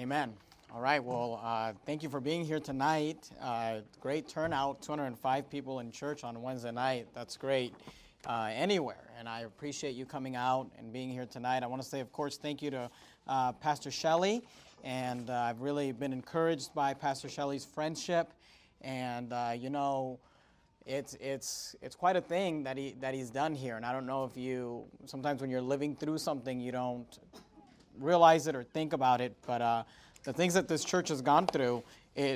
Amen. All right, well, thank you for being here tonight. Great turnout, 205 people in church on Wednesday night. That's great anywhere, and I appreciate you coming out and being here tonight. I want to say, of course, thank you to Pastor Shelley, and I've really been encouraged by Pastor Shelley's friendship, and it's quite a thing that he's done here, and I don't know if you, sometimes when you're living through something, you don't realize it or think about it, but the things that this church has gone through,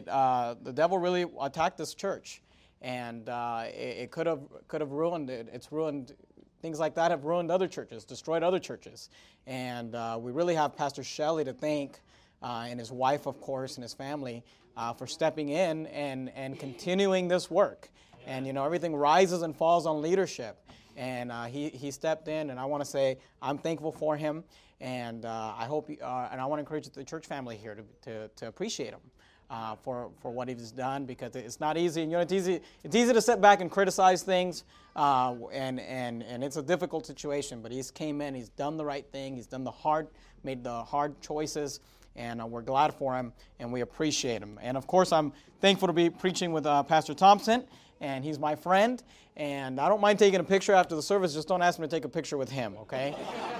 the devil really attacked this church, and it could have ruined it. It's ruined, things like that have ruined other churches, destroyed other churches, and we really have Pastor Shelley to thank, and his wife, of course, and his family for stepping in and continuing this work. And everything rises and falls on leadership, and he stepped in, and I want to say I'm thankful for him. And I hope, and I want to encourage the church family here to appreciate him for what he's done, because it's not easy. It's easy to sit back and criticize things, and it's a difficult situation. But he's came in, he's done the right thing, made the hard choices, and we're glad for him, and we appreciate him. And of course, I'm thankful to be preaching with Pastor Thompson, and he's my friend. And I don't mind taking a picture after the service. Just don't ask me to take a picture with him, okay?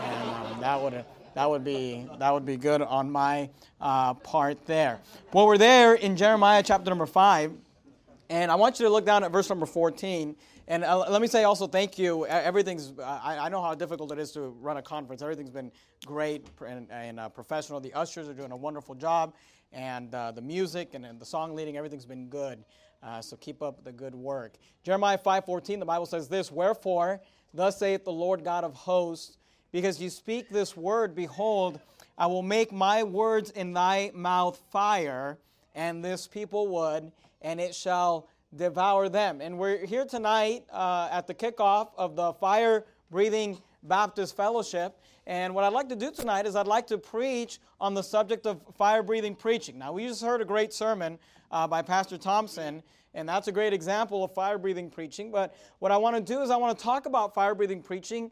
And that would be good on my part there. Well, we're there in Jeremiah chapter number 5, and I want you to look down at verse number 14. And let me say also thank you. Everything's I know how difficult it is to run a conference. Everything's been great and professional. The ushers are doing a wonderful job, and the music and the song leading, everything's been good. So keep up the good work. Jeremiah 5:14, the Bible says this: "Wherefore, thus saith the Lord God of hosts, because you speak this word, behold, I will make my words in thy mouth fire, and this people wood, and it shall devour them." And we're here tonight at the kickoff of the Fire Breathing Baptist Fellowship. And what I'd like to do tonight is I'd like to preach on the subject of fire-breathing preaching. Now, we just heard a great sermon by Pastor Thompson, and that's a great example of fire-breathing preaching. But what I want to do is I want to talk about fire-breathing preaching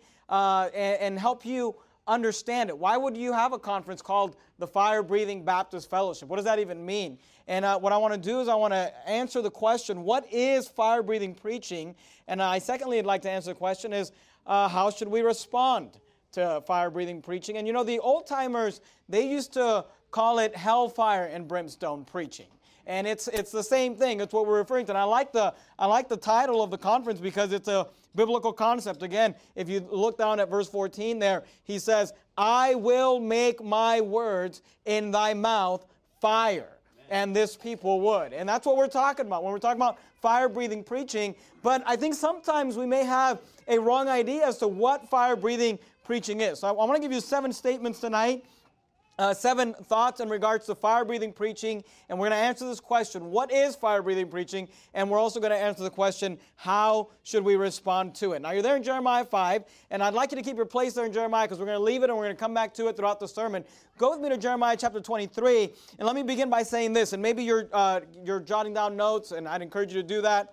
and help you understand it. Why would you have a conference called the Fire Breathing Baptist Fellowship? What does that even mean? And what I want to do is I want to answer the question, what is fire-breathing preaching? And secondly, I'd like to answer the question is, how should we respond to fire-breathing preaching? And the old-timers, they used to call it hellfire and brimstone preaching. And it's the same thing. It's what we're referring to. And I like the title of the conference because it's a biblical concept. Again, if you look down at verse 14 there, he says, "I will make my words in thy mouth fire, and this people would." And that's what we're talking about when we're talking about fire-breathing preaching. But I think sometimes we may have a wrong idea as to what fire-breathing preaching is. So I want to give you 7 statements tonight. 7 thoughts in regards to fire-breathing preaching, and we're going to answer this question, what is fire-breathing preaching? And we're also going to answer the question, how should we respond to it? Now, you're there in Jeremiah 5, and I'd like you to keep your place there in Jeremiah because we're going to leave it and we're going to come back to it throughout the sermon. Go with me to Jeremiah chapter 23, and let me begin by saying this, and maybe you're jotting down notes, and I'd encourage you to do that.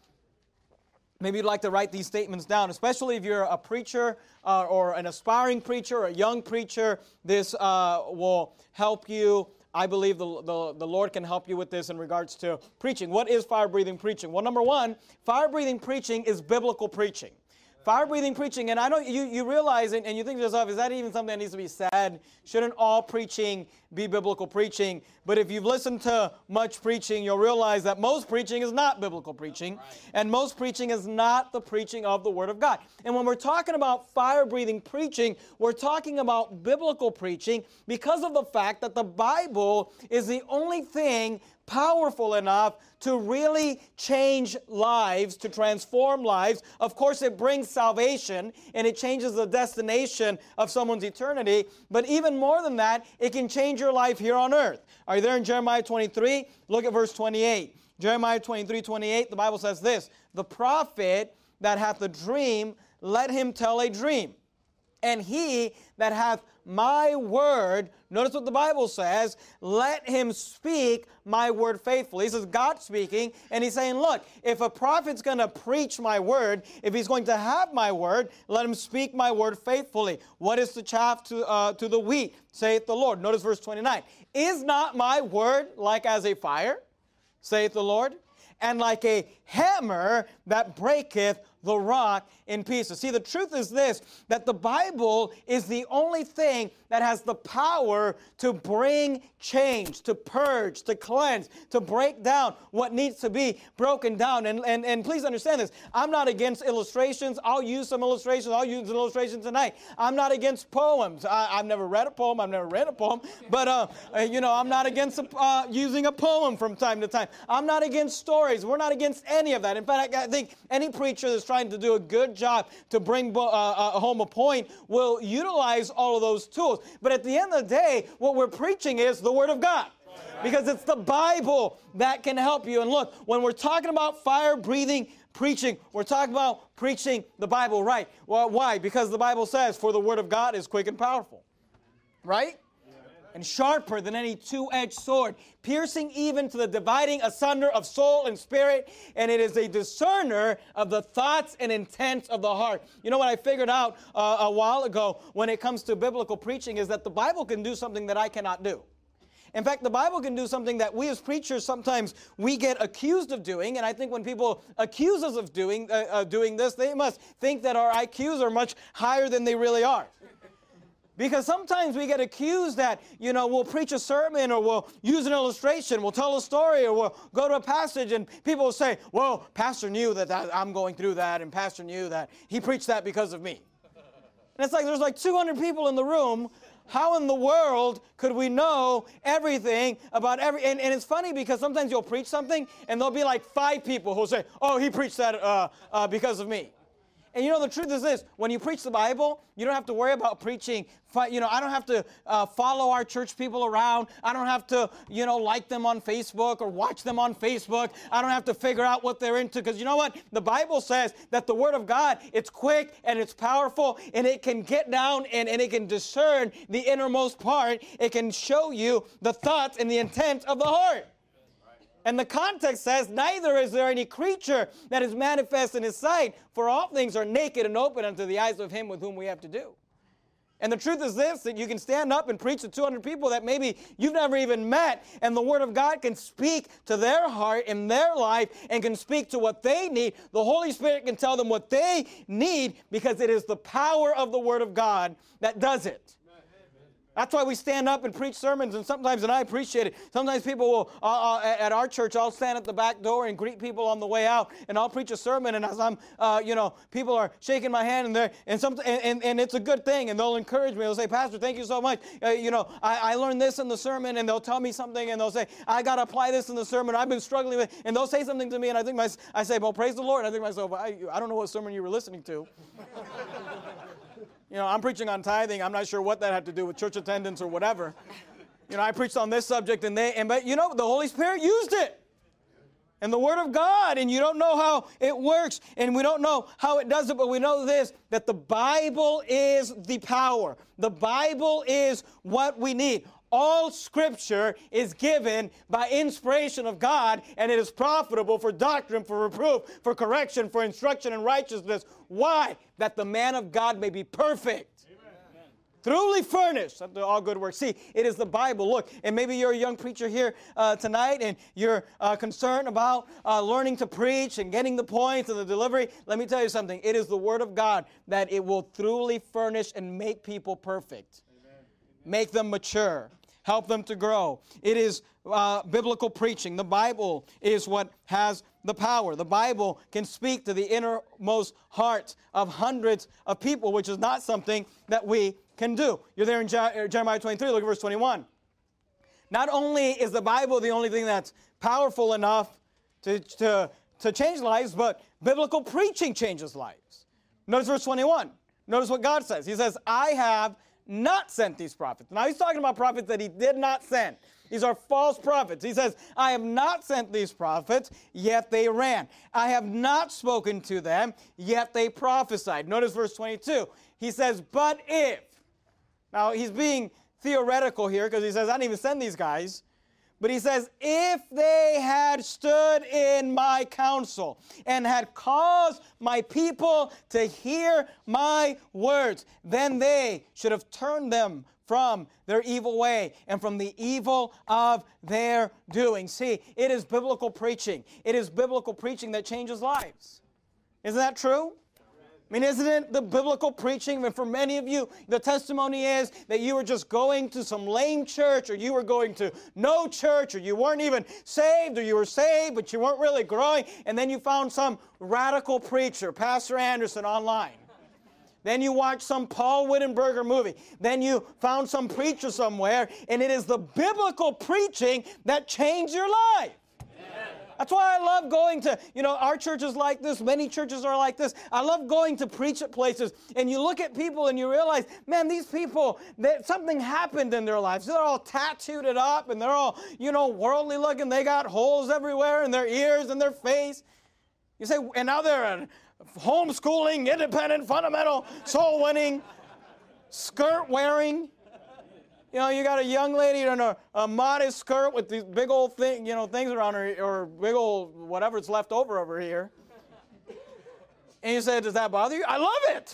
Maybe you'd like to write these statements down, especially if you're a preacher or an aspiring preacher or a young preacher. This will help you. I believe the Lord can help you with this in regards to preaching. What is fire-breathing preaching? Well, number 1, fire-breathing preaching is biblical preaching. Fire-breathing preaching, and I know you realize it, and you think to yourself, is that even something that needs to be said? Shouldn't all preaching be biblical preaching? But if you've listened to much preaching, you'll realize that most preaching is not biblical preaching, and most preaching is not the preaching of the Word of God. And when we're talking about fire-breathing preaching, we're talking about biblical preaching because of the fact that the Bible is the only thing powerful enough to really change lives, to transform lives. Of course, it brings salvation, and it changes the destination of someone's eternity. But even more than that, it can change your life here on earth. Are you there in Jeremiah 23? Look at verse 28. Jeremiah 23:28, the Bible says this: "The prophet that hath a dream, let him tell a dream. And he that hath my word, notice what the Bible says, let him speak my word faithfully. He says God speaking, and he's saying, look, if a prophet's going to preach my word, if he's going to have my word, let him speak my word faithfully. What is the chaff to the wheat, saith the Lord? Notice verse 29. Is not my word like as a fire, saith the Lord, and like a hammer that breaketh the rock in pieces. See, the truth is this, that the Bible is the only thing that has the power to bring change, to purge, to cleanse, to break down what needs to be broken down. And please understand this, I'm not against illustrations. I'll use some illustrations. I'll use an illustration tonight. I'm not against poems. I've never read a poem. I've never read a poem. But, I'm not against using a poem from time to time. I'm not against stories. We're not against any of that. In fact, I think any preacher that's trying to do a good job to bring home a point will utilize all of those tools. But at the end of the day, what we're preaching is the Word of God. Because it's the Bible that can help you. And look, when we're talking about fire-breathing preaching, we're talking about preaching the Bible right. Well, why? Because the Bible says, for the Word of God is quick and powerful. Right? And sharper than any two-edged sword, piercing even to the dividing asunder of soul and spirit, and it is a discerner of the thoughts and intents of the heart. You know what I figured out a while ago when it comes to biblical preaching is that the Bible can do something that I cannot do. In fact, the Bible can do something that we as preachers sometimes we get accused of doing, and I think when people accuse us of doing this, they must think that our IQs are much higher than they really are. Because sometimes we get accused that, we'll preach a sermon or we'll use an illustration, we'll tell a story or we'll go to a passage and people will say, well, Pastor knew that I'm going through that and Pastor knew that he preached that because of me. And it's like there's like 200 people in the room. How in the world could we know everything about and it's funny because sometimes you'll preach something and there'll be like 5 people who'll say, oh, he preached that because of me. And the truth is this, when you preach the Bible, you don't have to worry about preaching. I don't have to follow our church people around. I don't have to, like them on Facebook or watch them on Facebook. I don't have to figure out what they're into. Because you know what? The Bible says that the Word of God, it's quick and it's powerful and it can get down and it can discern the innermost part. It can show you the thoughts and the intent of the heart. And the context says, neither is there any creature that is manifest in his sight, for all things are naked and open unto the eyes of him with whom we have to do. And the truth is this, that you can stand up and preach to 200 people that maybe you've never even met, and the Word of God can speak to their heart and their life and can speak to what they need. The Holy Spirit can tell them what they need because it is the power of the Word of God that does it. That's why we stand up and preach sermons, and sometimes, and I appreciate it, sometimes people will, at our church, I'll stand at the back door and greet people on the way out, and I'll preach a sermon, and as I'm, people are shaking my hand, and it's a good thing, and they'll encourage me. They'll say, Pastor, thank you so much. I learned this in the sermon, and they'll tell me something, and they'll say, I got to apply this in the sermon. I've been struggling with it, and they'll say something to me, and I say, well, praise the Lord. I think to myself, I don't know what sermon you were listening to. I'm preaching on tithing. I'm not sure what that had to do with church attendance or whatever. I preached on this subject but the Holy Spirit used it. And the Word of God, and you don't know how it works, and we don't know how it does it, but we know this, that the Bible is the power. The Bible is what we need. All Scripture is given by inspiration of God, and it is profitable for doctrine, for reproof, for correction, for instruction in righteousness. Why? That the man of God may be perfect. Truly furnished unto all good works. See, it is the Bible. Look, and maybe you're a young preacher here tonight, and you're concerned about learning to preach and getting the points and the delivery. Let me tell you something. It is the Word of God that it will truly furnish and make people perfect. Amen. Make them mature. Help them to grow. It is biblical preaching. The Bible is what has the power. The Bible can speak to the innermost hearts of hundreds of people, which is not something that we can do. You're there in Jeremiah 23. Look at verse 21. Not only is the Bible the only thing that's powerful enough to change lives, but biblical preaching changes lives. Notice verse 21. Notice what God says. He says, I have not sent these prophets. Now he's talking about prophets that he did not send. These are false prophets. He says, I have not sent these prophets, yet they ran. I have not spoken to them, yet they prophesied. Notice verse 22. He says, but if. Now, he's being theoretical here because he says, I didn't even send these guys. But he says, if they had stood in my counsel and had caused my people to hear my words, then they should have turned them from their evil way and from the evil of their doing. See, it is biblical preaching. It is biblical preaching that changes lives. Isn't that true? I mean, isn't it the biblical preaching? And for many of you, the testimony is that you were just going to some lame church, or you were going to no church, or you weren't even saved, or you were saved, but you weren't really growing, and then you found some radical preacher, Pastor Anderson, online. Then you watched some Paul Wittenberger movie. Then you found some preacher somewhere, and it is the biblical preaching that changed your life. That's why I love going to, our church is like this. Many churches are like this. I love going to preach at places, and you look at people and you realize, man, these people, something happened in their lives. They're all tattooed up, and they're all, worldly looking. They got holes everywhere in their ears and their face. You say, and now they're homeschooling, independent, fundamental, soul-winning, skirt-wearing. You got a young lady in a modest skirt with these big old things around her, or big old whatever's left over here. And you say, does that bother you? I love it.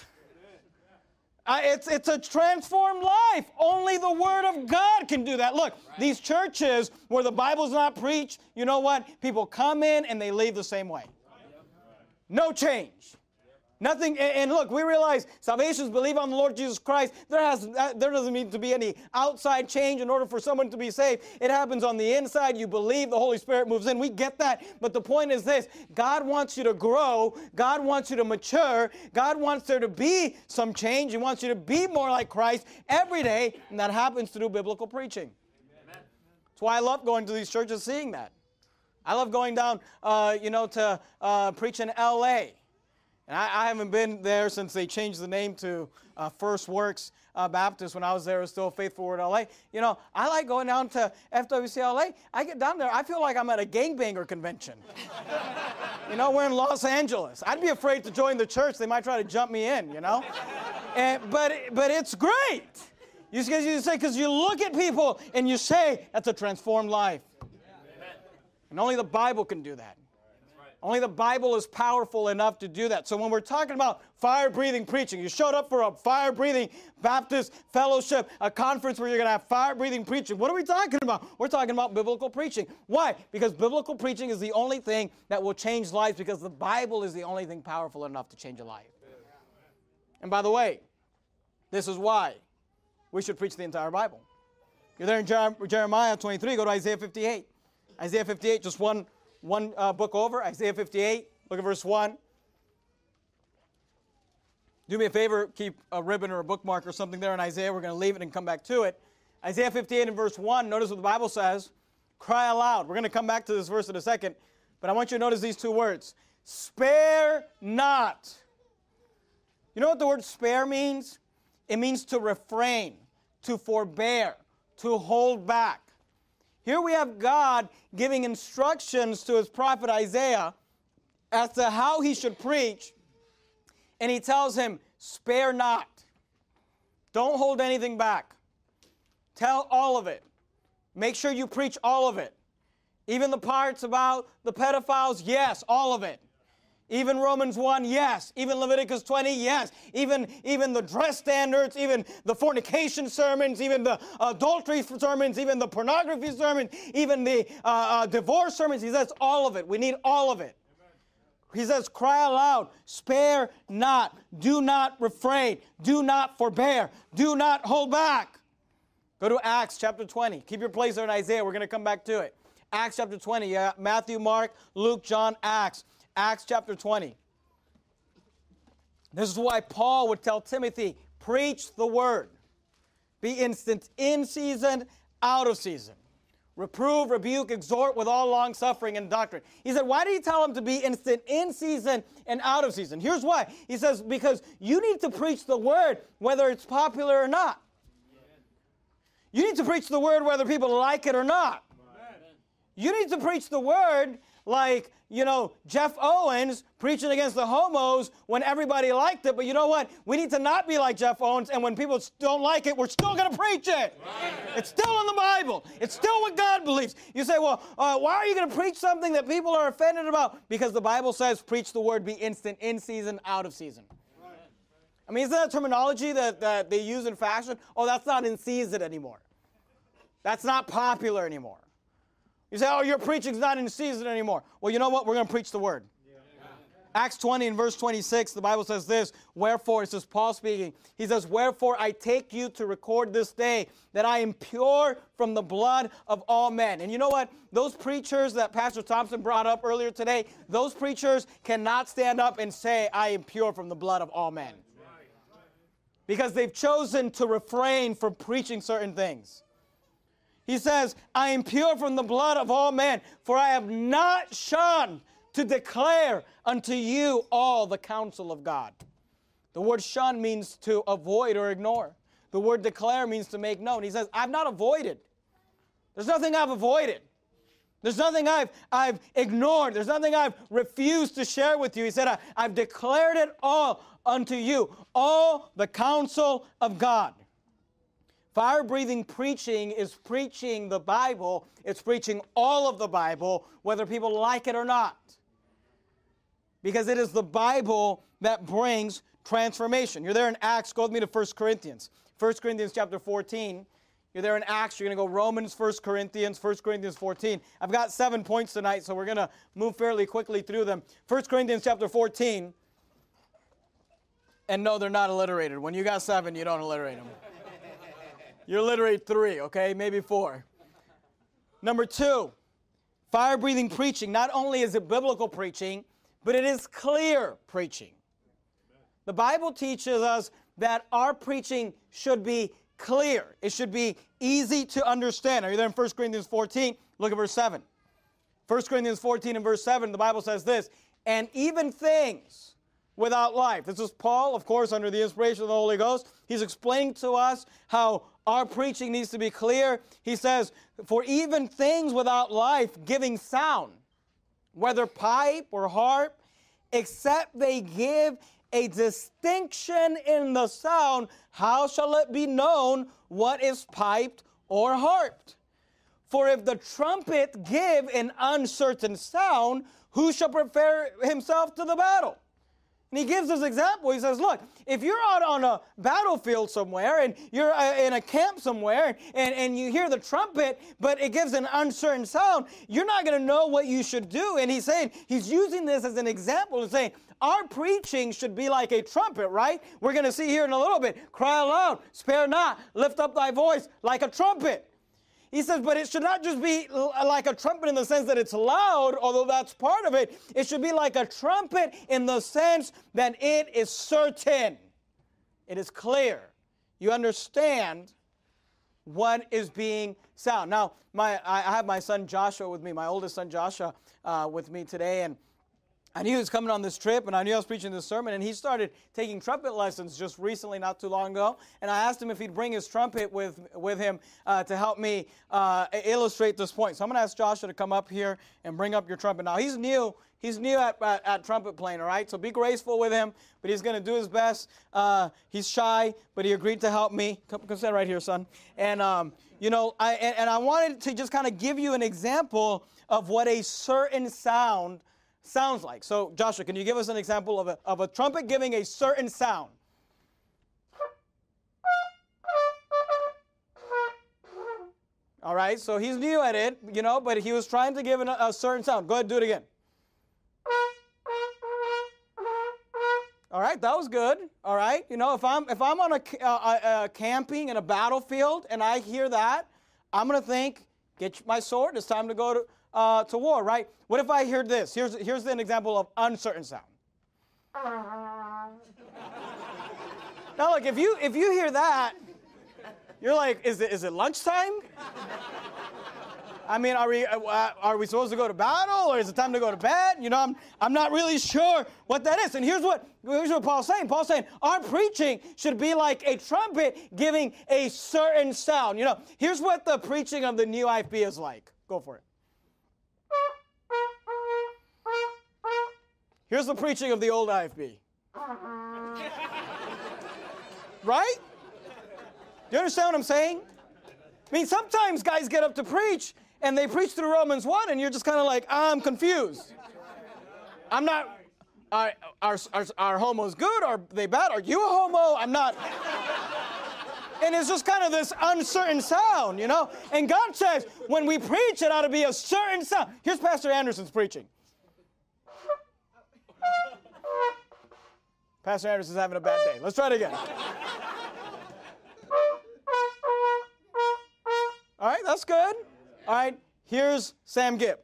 It's a transformed life. Only the Word of God can do that. Look, these churches where the Bible's not preached, you know what? People come in and they leave the same way. No change. Nothing, and look, we realize salvation is believe on the Lord Jesus Christ. There doesn't need to be any outside change in order for someone to be saved. It happens on the inside. You believe, the Holy Spirit moves in. We get that. But the point is this: God wants you to grow. God wants you to mature. God wants there to be some change. He wants you to be more like Christ every day, and that happens through biblical preaching. Amen. That's why I love going to these churches, seeing that. I love going down, to preach in L.A., and I haven't been there since they changed the name to First Works Baptist. When I was there, it was still Faithful Word LA. I like going down to FWC LA. I get down there, I feel like I'm at a gangbanger convention. We're in Los Angeles. I'd be afraid to join the church. They might try to jump me in, But it's great. Because you look at people and you say, that's a transformed life. And only the Bible can do that. Only the Bible is powerful enough to do that. So when we're talking about fire-breathing preaching, you showed up for a fire-breathing Baptist fellowship, a conference where you're going to have fire-breathing preaching. What are we talking about? We're talking about biblical preaching. Why? Because biblical preaching is the only thing that will change lives, because the Bible is the only thing powerful enough to change a life. And by the way, this is why we should preach the entire Bible. You're there in Jeremiah 23, go to Isaiah 58. Isaiah 58, just one book over, Isaiah 58, look at verse 1. Do me a favor, keep a ribbon or a bookmark or something there in Isaiah. We're going to leave it and come back to it. Isaiah 58 and verse 1, notice what the Bible says. Cry aloud. We're going to come back to this verse in a second, but I want you to notice these two words. Spare not. You know what the word spare means? It means to refrain, to forbear, to hold back. Here we have God giving instructions to his prophet Isaiah as to how he should preach. And he tells him, spare not. Don't hold anything back. Tell all of it. Make sure you preach all of it. Even the parts about the pedophiles, yes, all of it. Even Romans 1, yes. Even Leviticus 20, yes. Even the dress standards, even the fornication sermons, even the adultery sermons, even the pornography sermons, even the divorce sermons. He says all of it. We need all of it. He says, cry aloud, spare not, do not refrain, do not forbear, do not hold back. Go to Acts chapter 20. Keep your place there in Isaiah. We're going to come back to it. Acts chapter 20. Matthew, Mark, Luke, John, Acts. Acts chapter 20. This is why Paul would tell Timothy, preach the word. Be instant in season, out of season. Reprove, rebuke, exhort with all long suffering and doctrine. He said, why did he tell him to be instant in season and out of season? Here's why. He says, because you need to preach the word whether it's popular or not. You need to preach the word whether people like it or not. You need to preach the word like, Jeff Owens preaching against the homos when everybody liked it. But you know what? We need to not be like Jeff Owens, and when people don't like it, we're still going to preach it. Right. It's still in the Bible. It's still what God believes. You say, well, why are you going to preach something that people are offended about? Because the Bible says preach the word, be instant, in season, out of season. Right. I mean, isn't that a terminology that they use in fashion? Oh, that's not in season anymore. That's not popular anymore. You say, oh, your preaching's not in season anymore. Well, you know what? We're going to preach the word. Yeah. Acts 20 and verse 26, the Bible says this, wherefore, this is Paul speaking, he says, wherefore I take you to record this day that I am pure from the blood of all men. And you know what? Those preachers that Pastor Thompson brought up earlier today, those preachers cannot stand up and say, I am pure from the blood of all men. Because they've chosen to refrain from preaching certain things. He says, I am pure from the blood of all men, for I have not shunned to declare unto you all the counsel of God. The word shun means to avoid or ignore. The word declare means to make known. He says, I've not avoided. There's nothing I've avoided. There's nothing I've ignored. There's nothing I've refused to share with you. He said, I've declared it all unto you, all the counsel of God. Fire-breathing preaching is preaching the Bible. It's preaching all of the Bible, whether people like it or not. Because it is the Bible that brings transformation. You're there in Acts. Go with me to 1 Corinthians. 1 Corinthians chapter 14. You're there in Acts. You're going to go Romans, 1 Corinthians 14. I've got 7 points tonight, so we're going to move fairly quickly through them. 1 Corinthians chapter 14. And no, they're not alliterated. When you got 7, you don't alliterate them. You alliterate 3, okay? Maybe 4. Number 2, fire-breathing preaching. Not only is it biblical preaching, but it is clear preaching. The Bible teaches us that our preaching should be clear. It should be easy to understand. Are you there in 1 Corinthians 14? Look at verse 7. 1 Corinthians 14 and verse 7, the Bible says this, and even things without life. This is Paul, of course, under the inspiration of the Holy Ghost. He's explaining to us how our preaching needs to be clear. He says, for even things without life giving sound, whether pipe or harp, except they give a distinction in the sound, how shall it be known what is piped or harped? For if the trumpet give an uncertain sound, who shall prepare himself to the battle? And he gives this example. He says, look, if you're out on a battlefield somewhere and you're in a camp somewhere and you hear the trumpet, but it gives an uncertain sound, you're not going to know what you should do. And he's using this as an example and saying, our preaching should be like a trumpet, right? We're going to see here in a little bit, cry aloud, spare not, lift up thy voice like a trumpet. He says, but it should not just be like a trumpet in the sense that it's loud, although that's part of it. It should be like a trumpet in the sense that it is certain. It is clear. You understand what is being sound. Now, I have my son Joshua with me, my oldest son Joshua with me today, and I knew he was coming on this trip, and I knew I was preaching this sermon, and he started taking trumpet lessons just recently, not too long ago, and I asked him if he'd bring his trumpet with him to help me illustrate this point. So I'm going to ask Joshua to come up here and bring up your trumpet. Now, he's new at trumpet playing, all right? So be graceful with him, but he's going to do his best. He's shy, but he agreed to help me. Come stand right here, son. And, I wanted to just kind of give you an example of what a certain sound sounds like. So, Joshua, can you give us an example of a trumpet giving a certain sound? All right, so he's new at it, but he was trying to give a certain sound. Go ahead, do it again. All right, that was good. All right, if I'm on a camping in a battlefield and I hear that, I'm going to think, get my sword, it's time to go to war, right? What if I hear this? Here's an example of uncertain sound. Now look, if you hear that, you're like, is it lunchtime? I mean, are we supposed to go to battle, or is it time to go to bed? You know, I'm not really sure what that is. And here's what Paul's saying. Paul's saying our preaching should be like a trumpet giving a certain sound. You know, here's what the preaching of the new IFB is like. Go for it. Here's the preaching of the old IFB. Right? Do you understand what I'm saying? I mean, sometimes guys get up to preach, and they preach through Romans 1, and you're just kind of like, I'm confused. I'm not, are homos good? Are they bad? Are you a homo? I'm not. And it's just kind of this uncertain sound, you know? And God says, when we preach, it ought to be a certain sound. Here's Pastor Anderson's preaching. Pastor Anderson's having a bad day. Let's try it again. All right, that's good. All right, here's Sam Gipp.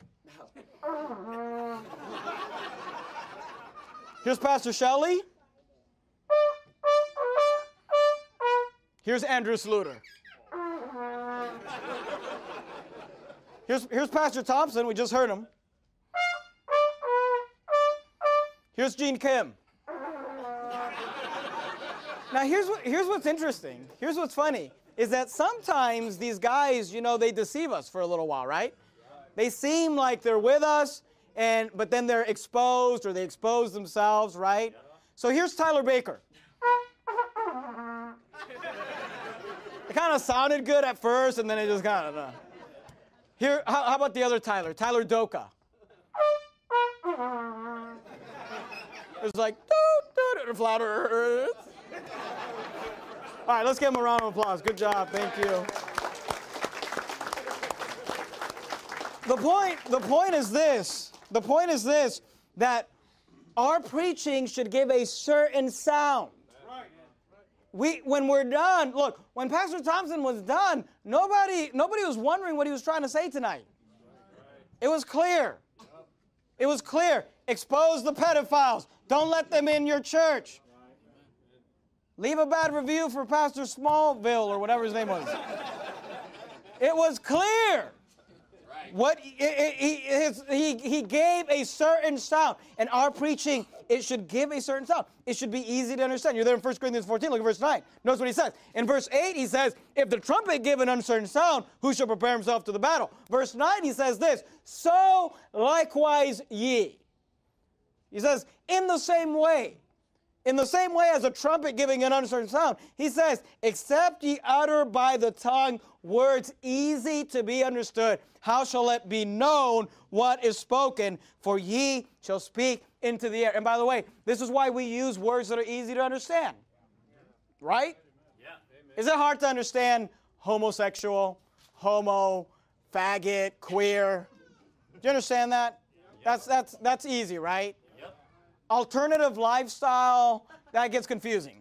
Here's Pastor Shelley. Here's Andrew Sluter. Here's Pastor Thompson. We just heard him. Here's Gene Kim. Now, here's what's interesting. Here's what's funny. Is that sometimes these guys, you know, they deceive us for a little while, right? They seem like they're with us, but then they're exposed, or they expose themselves, right? So here's Tyler Baker. It kind of sounded good at first, and then it just kind of... Here, how about the other Tyler? Tyler Doka. It's like... flatter. All right, let's give him a round of applause. Good job. Thank you. The point is this. The point is this, that our preaching should give a certain sound. When we're done, look, when Pastor Thompson was done, nobody was wondering what he was trying to say tonight. It was clear. It was clear. Expose the pedophiles. Don't let them in your church. Leave a bad review for Pastor Smallville or whatever his name was. It was clear. What he gave a certain sound. And our preaching, it should give a certain sound. It should be easy to understand. You're there in 1 Corinthians 14, look at verse 9. Notice what he says. In verse 8, he says, if the trumpet give an uncertain sound, who shall prepare himself to the battle? Verse 9, he says this, so likewise ye. He says, in the same way as a trumpet giving an uncertain sound, he says, except ye utter by the tongue words easy to be understood, how shall it be known what is spoken? For ye shall speak into the air. And by the way, this is why we use words that are easy to understand. Right? Yeah. Is it hard to understand homosexual, homo, faggot, queer? Do you understand that? That's easy, right? Alternative lifestyle, that gets confusing.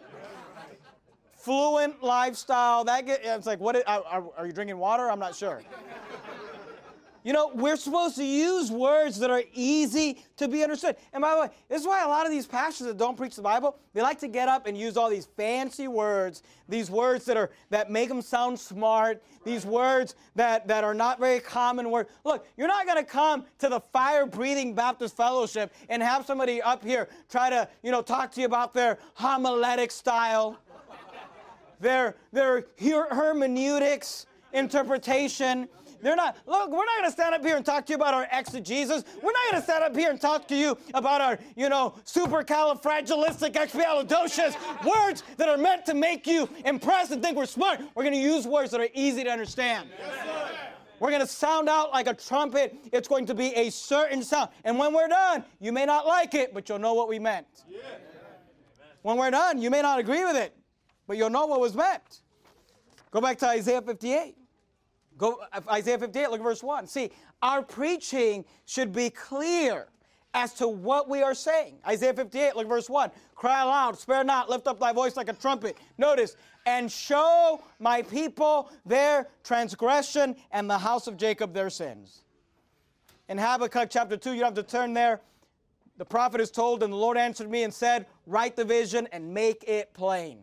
Fluent lifestyle, it's like, what? Are you drinking water? I'm not sure. You know, we're supposed to use words that are easy to be understood. And by the way, this is why a lot of these pastors that don't preach the Bible, they like to get up and use all these fancy words, these words that make them sound smart, these words that are not very common words. Look, you're not going to come to the Fire-Breathing Baptist Fellowship and have somebody up here try to, talk to you about their homiletic style, their hermeneutics, interpretation. We're not going to stand up here and talk to you about our exegesis. We're not going to stand up here and talk to you about our, supercalifragilisticexpialidocious, words that are meant to make you impressed and think we're smart. We're going to use words that are easy to understand. Yes, we're going to sound out like a trumpet. It's going to be a certain sound. And when we're done, you may not like it, but you'll know what we meant. Yeah. When we're done, you may not agree with it, but you'll know what was meant. Go back to Isaiah 58. Isaiah 58, look at verse 1. See, our preaching should be clear as to what we are saying. Isaiah 58, look at verse 1. Cry aloud, spare not, lift up thy voice like a trumpet. Notice, and show my people their transgression and the house of Jacob their sins. In Habakkuk chapter 2, you don't have to turn there. The prophet is told, and the Lord answered me and said, write the vision and make it plain.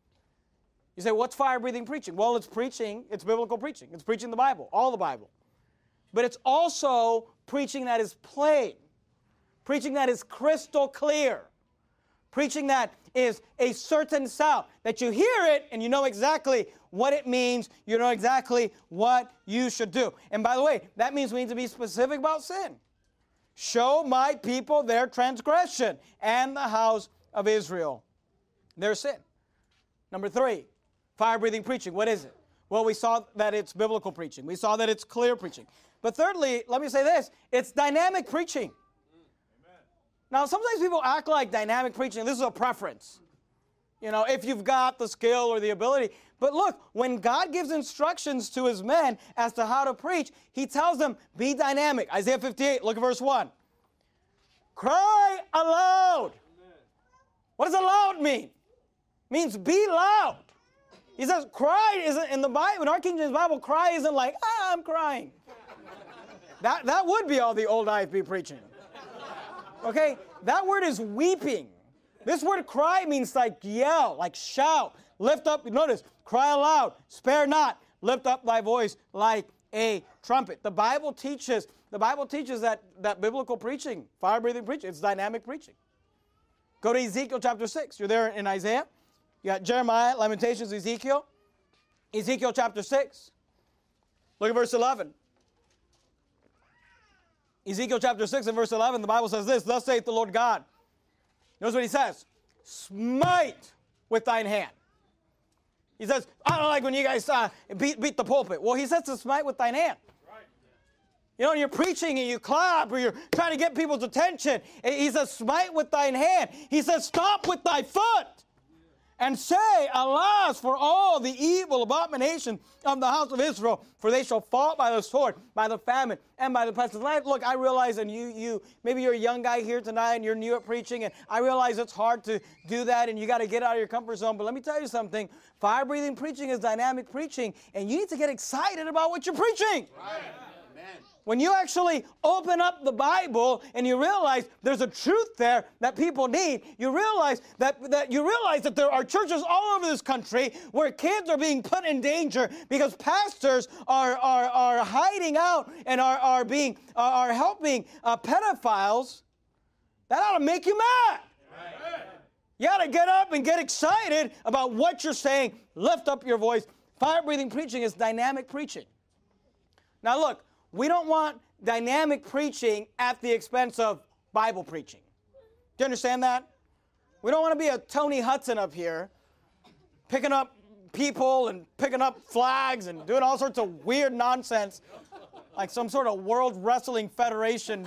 You say, what's fire-breathing preaching? Well, it's preaching. It's biblical preaching. It's preaching the Bible, all the Bible. but it's also preaching that is plain, preaching that is crystal clear, preaching that is a certain sound, that you hear it and you know exactly what it means, you know exactly what you should do. And by the way, that means we need to be specific about sin. Show my people their transgression and the house of Israel their sin. Number 3, fire-breathing preaching. What is it? Well, we saw that it's biblical preaching. We saw that it's clear preaching. But thirdly, let me say this, it's dynamic preaching. Now, sometimes people act like dynamic preaching, this is a preference. You know, if you've got the skill or the ability. But look, when God gives instructions to his men as to how to preach, he tells them, be dynamic. Isaiah 58, look at verse 1. Cry aloud. What does aloud mean? It means be loud. He says cry isn't, in the Bible, in our King James Bible, cry isn't like, I'm crying. That would be all the old IFB preaching. Okay? That word is weeping. This word cry means like yell, like shout, lift up. Notice, cry aloud, spare not, lift up thy voice like a trumpet. The Bible teaches that biblical preaching, fire-breathing preaching, it's dynamic preaching. Go to Ezekiel chapter 6. You're there in Isaiah. You got Jeremiah, Lamentations, Ezekiel. Ezekiel chapter 6. Look at verse 11. Ezekiel chapter 6 and verse 11, the Bible says this, thus saith the Lord God. Notice what he says. Smite with thine hand. He says, I don't like when you guys beat the pulpit. Well, he says to smite with thine hand. Right. You know, when you're preaching and you clap or you're trying to get people's attention, he says, smite with thine hand. He says, stomp with thy foot. And say, alas, for all the evil abomination of the house of Israel, for they shall fall by the sword, by the famine, and by the pestilence. Look, I realize, and maybe you're a young guy here tonight, and you're new at preaching, and I realize it's hard to do that, and you got to get out of your comfort zone. But let me tell you something. Fire-breathing preaching is dynamic preaching, and you need to get excited about what you're preaching. Right. Amen. When you actually open up the Bible and you realize there's a truth there that people need, you realize that there are churches all over this country where kids are being put in danger because pastors are hiding out and are helping pedophiles. That ought to make you mad. Right. You ought to get up and get excited about what you're saying. Lift up your voice. Fire-breathing preaching is dynamic preaching. Now look, we don't want dynamic preaching at the expense of Bible preaching. Do you understand that? We don't want to be a Tony Hudson up here, picking up people and picking up flags and doing all sorts of weird nonsense, like some sort of World Wrestling Federation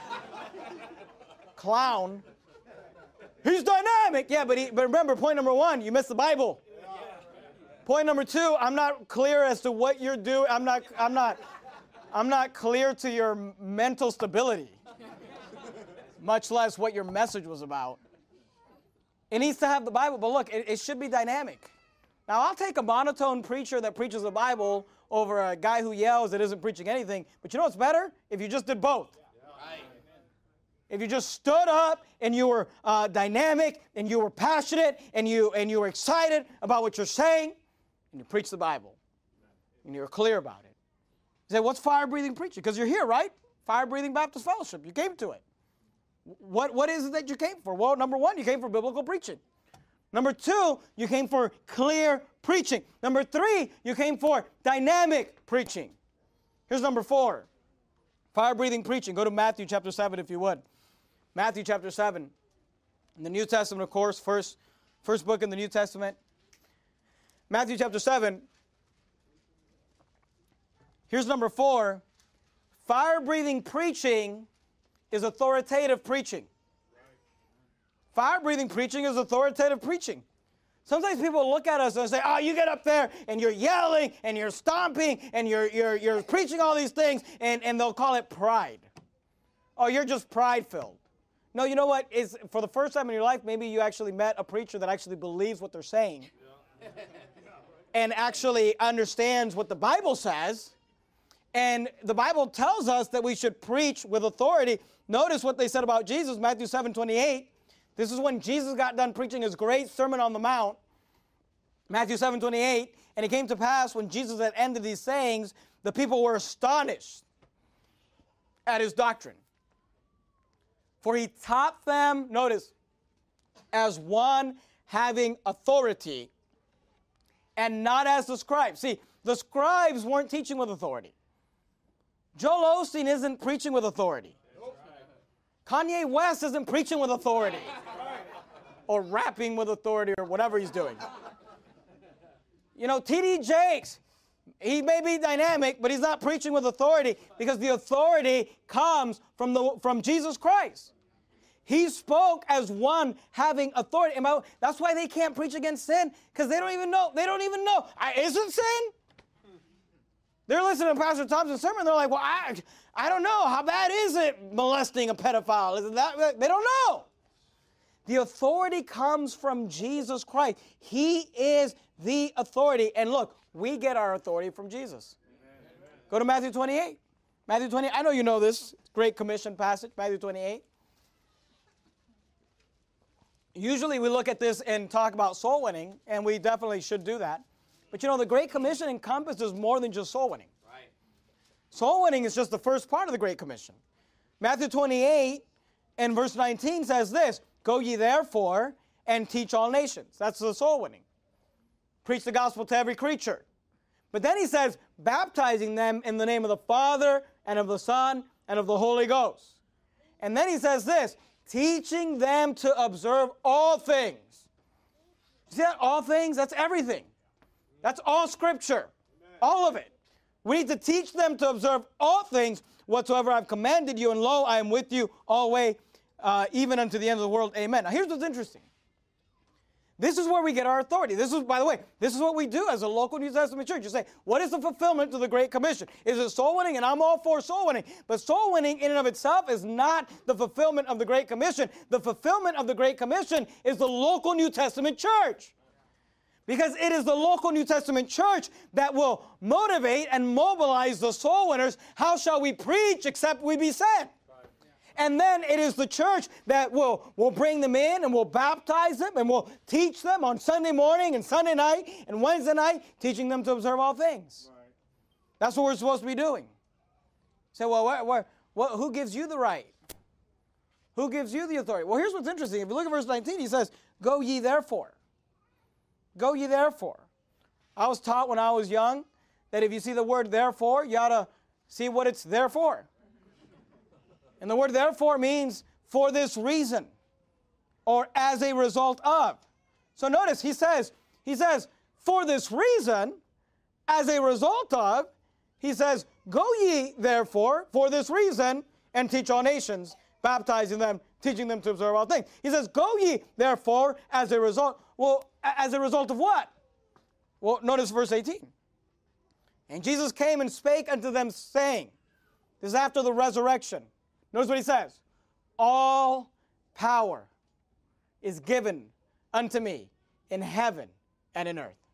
clown. He's dynamic. Yeah, but remember, point number 1, you missed the Bible. Point number 2, I'm not clear as to what you're doing. I'm not clear to your mental stability, much less what your message was about. It needs to have the Bible, but look, it should be dynamic. Now, I'll take a monotone preacher that preaches the Bible over a guy who yells that isn't preaching anything, but you know what's better? If you just did both. Right. If you just stood up and you were dynamic and you were passionate and you were excited about what you're saying and you preach the Bible and you're clear about it. You say, what's fire-breathing preaching? Because you're here, right? Fire-breathing Baptist Fellowship. You came to it. What is it that you came for? Well, number 1, you came for biblical preaching. Number 2, you came for clear preaching. Number 3, you came for dynamic preaching. Here's number 4, fire-breathing preaching. Go to Matthew chapter 7 if you would. Matthew chapter 7. In the New Testament, of course, first book in the New Testament. Matthew chapter 7. Here's number 4. Fire-breathing preaching is authoritative preaching. Fire-breathing preaching is authoritative preaching. Sometimes people look at us and say, oh, you get up there and you're yelling and you're stomping and you're preaching all these things, and they'll call it pride. Oh, you're just pride-filled. No, you know what? For the first time in your life, maybe you actually met a preacher that actually believes what they're saying and actually understands what the Bible says. And the Bible tells us that we should preach with authority. Notice what they said about Jesus, Matthew 7:28. This is when Jesus got done preaching his great Sermon on the Mount. Matthew 7:28. And it came to pass when Jesus had ended these sayings, the people were astonished. at his doctrine. For he taught them, notice, as one having authority, and not as the scribes. See, the scribes weren't teaching with authority. Joel Osteen isn't preaching with authority. Kanye West isn't preaching with authority. Or rapping with authority, or whatever he's doing. You know, T.D. Jakes, he may be dynamic, but he's not preaching with authority, because the authority comes from Jesus Christ. He spoke as one having authority. That's why they can't preach against sin, because they don't even know. They don't even know. Is it sin? They're listening to Pastor Thompson's sermon. They're like, well, I don't know. How bad is it molesting a pedophile? Is it that? They don't know. The authority comes from Jesus Christ. He is the authority. And look, we get our authority from Jesus. Amen. Go to Matthew 28. Matthew 28. I know you know this Great Commission passage, Matthew 28. Usually we look at this and talk about soul winning, and we definitely should do that. But you know, the Great Commission encompasses more than just soul winning. Right. Soul winning is just the first part of the Great Commission. Matthew 28 and verse 19 says this, go ye therefore and teach all nations. That's the soul winning. Preach the gospel to every creature. But then he says, baptizing them in the name of the Father and of the Son and of the Holy Ghost. And then he says this, teaching them to observe all things. See that? All things? That's everything. That's all Scripture. Amen. All of it. We need to teach them to observe all things whatsoever I've commanded you, and lo, I am with you always, even unto the end of the world. Amen. Now here's what's interesting. This is where we get our authority. This is, by the way, this is what we do as a local New Testament church. You say, what is the fulfillment to the Great Commission? Is it soul winning? And I'm all for soul winning. But soul winning in and of itself is not the fulfillment of the Great Commission. The fulfillment of the Great Commission is the local New Testament church. Because it is the local New Testament church that will motivate and mobilize the soul winners. How shall we preach except we be sent? And then it is the church that will bring them in and will baptize them and will teach them on Sunday morning and Sunday night and Wednesday night, teaching them to observe all things. Right. That's what we're supposed to be doing. Say, well, who gives you the right? Who gives you the authority? Well, here's what's interesting. If you look at verse 19, he says, go ye therefore. Go ye therefore. I was taught when I was young that if you see the word therefore, you ought to see what it's there for. And the word therefore means for this reason or as a result of. So notice he says, for this reason, as a result of, he says, go ye therefore for this reason and teach all nations, baptizing them, teaching them to observe all things. He says, go ye therefore as a result. Well, as a result of what? Well, notice verse 18. And Jesus came and spake unto them, saying, this is after the resurrection. Notice what he says. All power is given unto me in heaven and in earth.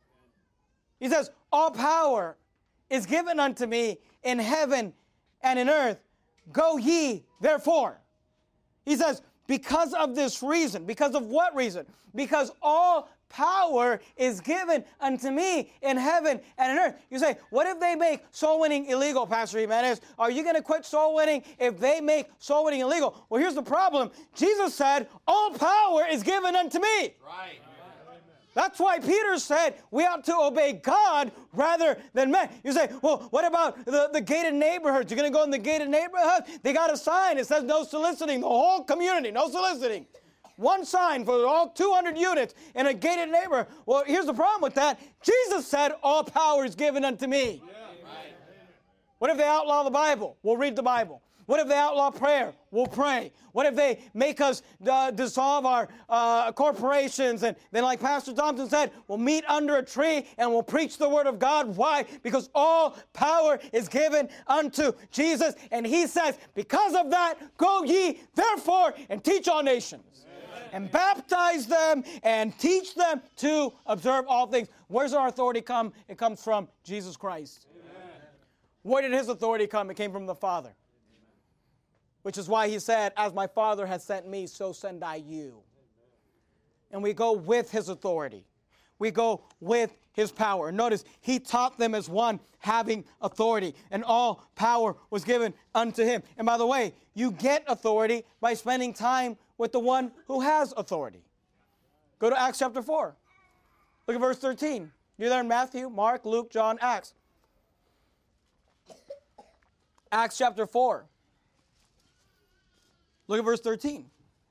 He says, all power is given unto me in heaven and in earth. Go ye therefore. He says, because of this reason. Because of what reason? Because all power is given unto me in heaven and in earth. You say, what if they make soul winning illegal, Pastor Jimenez? Are you going to quit soul winning if they make soul winning illegal? Well, here's the problem. Jesus said, all power is given unto me. Right. That's why Peter said we ought to obey God rather than men. You say, well, what about the gated neighborhoods? You're going to go in the gated neighborhood? They got a sign. It says no soliciting. The whole community, no soliciting. One sign for all 200 units in a gated neighborhood. Well, here's the problem with that. Jesus said, all power is given unto me. Yeah. Right. What if they outlaw the Bible? We'll read the Bible. What if they outlaw prayer? We'll pray. What if they make us dissolve our corporations? And then, like Pastor Thompson said, we'll meet under a tree and we'll preach the word of God. Why? Because all power is given unto Jesus. And he says, because of that, go ye therefore and teach all nations. And baptize them and teach them to observe all things. Where's our authority come? It comes from Jesus Christ. Amen. Where did his authority come? It came from the Father. Amen. Which is why he said, as my Father has sent me, so send I you. Amen. And we go with his authority. we go with his power. Notice, he taught them as one having authority, and all power was given unto him. And by the way, you get authority by spending time with the one who has authority. Go to Acts chapter 4. Look at verse 13. You're there in Matthew, Mark, Luke, John, Acts. Acts chapter 4. Look at verse 13.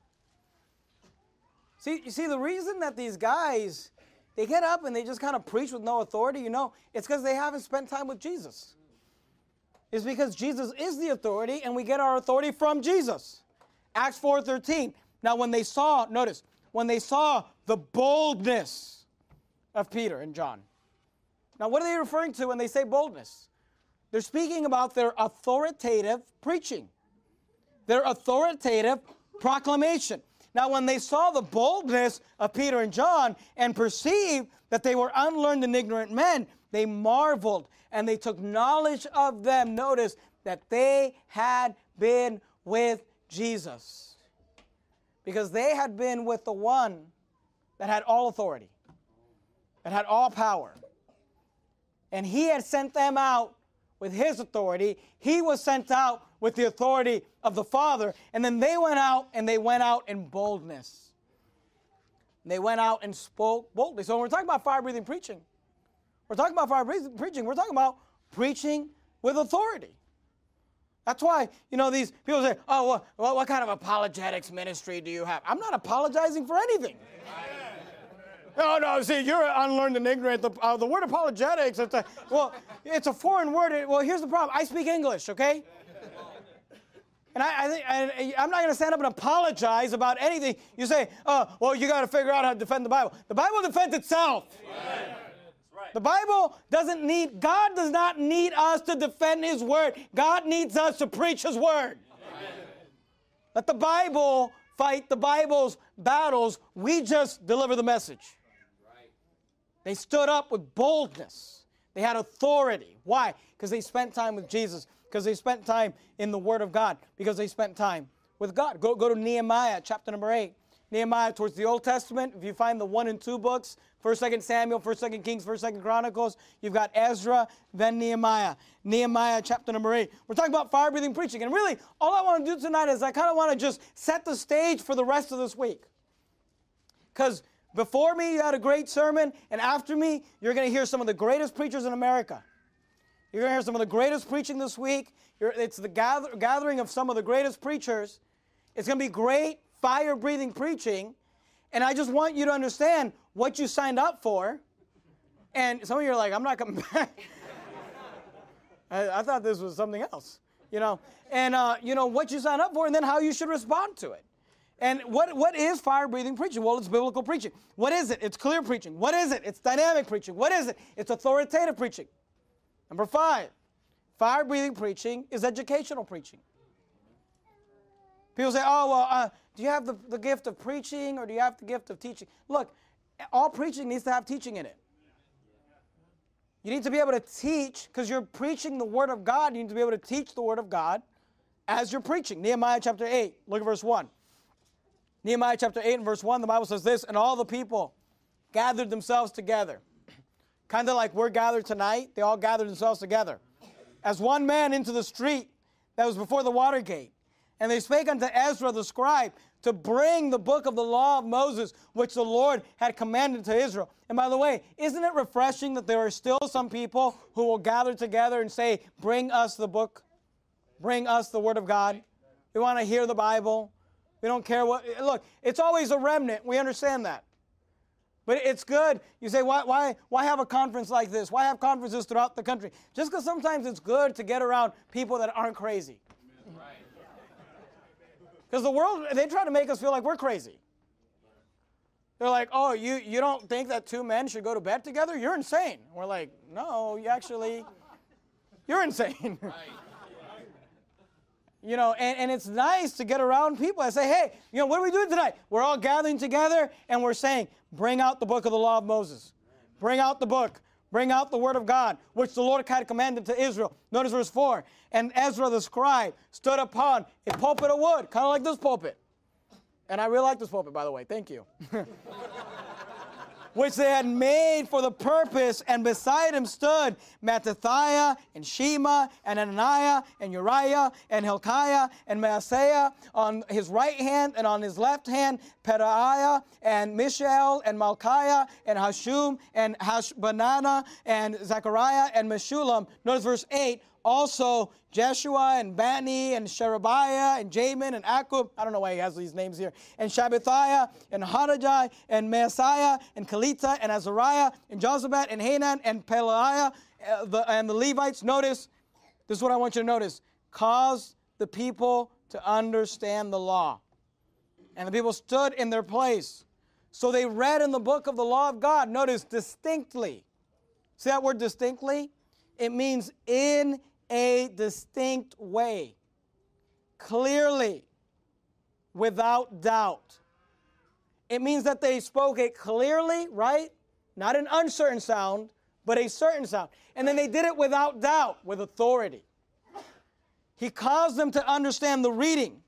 You see, the reason that these guys, they get up and they just kind of preach with no authority, it's because they haven't spent time with Jesus. It's because Jesus is the authority, and we get our authority from Jesus. Acts 4:13. Now when they saw, notice, when they saw the boldness of Peter and John. Now what are they referring to when they say boldness? They're speaking about their authoritative preaching, their authoritative proclamation. Now, when they saw the boldness of Peter and John and perceived that they were unlearned and ignorant men, they marveled and they took knowledge of them. Notice that they had been with Jesus, because they had been with the one that had all authority, that had all power. And he had sent them out with his authority. He was sent out with the authority of the Father. And then they went out, and they went out in boldness. They went out and spoke boldly. So when we're talking about fire-breathing preaching, we're talking about preaching with authority. That's why, these people say, oh, what kind of apologetics ministry do you have? I'm not apologizing for anything. Oh, no, see, you're unlearned and ignorant. The word apologetics, it's a foreign word. Well, here's the problem. I speak English, okay? And I'm not going to stand up and apologize about anything. You say, you got to figure out how to defend the Bible. The Bible defends itself. Amen. The Bible God does not need us to defend his word. God needs us to preach his word. Amen. Let the Bible fight the Bible's battles. We just deliver the message. Right. They stood up with boldness. They had authority. Why? Because they spent time with Jesus. Because they spent time in the Word of God. Because they spent time with God. Go to Nehemiah, chapter number 8. Nehemiah, towards the Old Testament, if you find the 1 and 2 books, 1st, 2nd Samuel, 1st, 2nd Kings, 1st, 2nd Chronicles, you've got Ezra, then Nehemiah. Nehemiah, chapter number 8. We're talking about fire-breathing preaching. And really, all I want to do tonight is I kind of want to just set the stage for the rest of this week. Because before me, you had a great sermon, and after me, you're going to hear some of the greatest preachers in America. You're going to hear some of the greatest preaching this week. It's the gathering of some of the greatest preachers. It's going to be great fire-breathing preaching. And I just want you to understand what you signed up for. And some of you are like, I'm not coming back. I thought this was something else, And, what you signed up for, and then how you should respond to it. And what is fire-breathing preaching? Well, it's biblical preaching. What is it? It's clear preaching. What is it? It's dynamic preaching. What is it? It's authoritative preaching. Number 5, fire-breathing preaching is educational preaching. People say, do you have the gift of preaching, or do you have the gift of teaching? Look, all preaching needs to have teaching in it. You need to be able to teach, because you're preaching the Word of God. You need to be able to teach the Word of God as you're preaching. Nehemiah chapter 8, look at verse 1. Nehemiah chapter 8 and verse 1, the Bible says this, and all the people gathered themselves together. Kind of like we're gathered tonight, they all gathered themselves together as one man into the street that was before the water gate. And they spake unto Ezra the scribe to bring the book of the law of Moses, which the Lord had commanded to Israel. And by the way, isn't it refreshing that there are still some people who will gather together and say, bring us the book, bring us the Word of God. We want to hear the Bible. We don't care what. Look, it's always a remnant. We understand that. But it's good. You say, why have a conference like this? Why have conferences throughout the country? Just because sometimes it's good to get around people that aren't crazy. Because the world, they try to make us feel like we're crazy. They're like, oh, you don't think that 2 men should go to bed together? You're insane. We're like, no, you're insane. And it's nice to get around people and say, hey, what are we doing tonight? We're all gathering together and we're saying, bring out the book of the law of Moses. Bring out the book. Bring out the Word of God, which the Lord had commanded to Israel. Notice verse 4. And Ezra the scribe stood upon a pulpit of wood, kind of like this pulpit. And I really like this pulpit, by the way. Thank you. which they had made for the purpose, and beside him stood Mattithiah, and Shema, and Ananiah, and Uriah, and Hilkiah, and Maaseiah on his right hand, and on his left hand Pedaiah, and Mishael, and Malchiah, and Hashum, and Hashbanana, and Zechariah, and Meshullam. Notice verse 8. Also Jeshua, and Bani, and Sherebiah, and Jamin, and Akub. I don't know why he has these names here. And Shabbathiah, and Hadajai, and Maaseiah, and Kelita, and Azariah, and Jozabad, and Hanan, and Pelaiah, and the Levites. Notice, this is what I want you to notice. Cause the people to understand the law. And the people stood in their place. So they read in the book of the law of God. Notice, distinctly. See that word distinctly? It means in a distinct way, clearly, without doubt. It means that they spoke it clearly, right? Not an uncertain sound, but a certain sound. And then they did it without doubt, with authority. He caused them to understand the reading.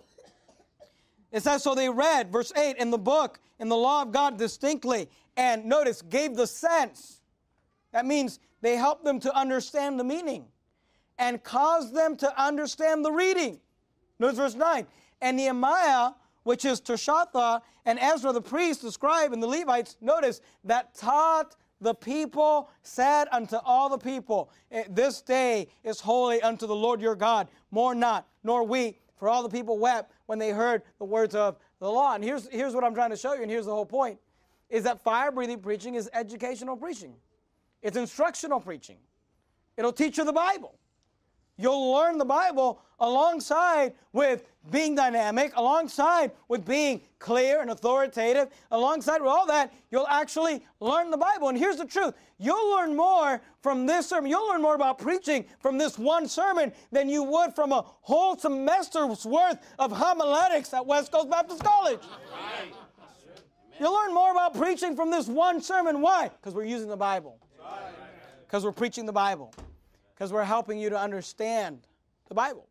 It says, so they read, verse 8, in the book, in the law of God distinctly, and notice, gave the sense. That means they helped them to understand the meaning and caused them to understand the reading. Notice verse 9. And Nehemiah, which is Tirshatha, and Ezra the priest, the scribe, and the Levites, notice, that taught the people, said unto all the people, this day is holy unto the Lord your God, mourn not, nor weep, for all the people wept when they heard the words of the law. And here's what I'm trying to show you, and here's the whole point, is that fire-breathing preaching is educational preaching. It's instructional preaching. It'll teach you the Bible. You'll learn the Bible alongside with being dynamic, alongside with being clear and authoritative, alongside with all that, you'll actually learn the Bible. And here's the truth. You'll learn more from this sermon. You'll learn more about preaching from this one sermon than you would from a whole semester's worth of homiletics at West Coast Baptist College. Right. You'll learn more about preaching from this one sermon. Why? Because we're using the Bible. Because we're preaching the Bible. Because we're helping you to understand the Bible.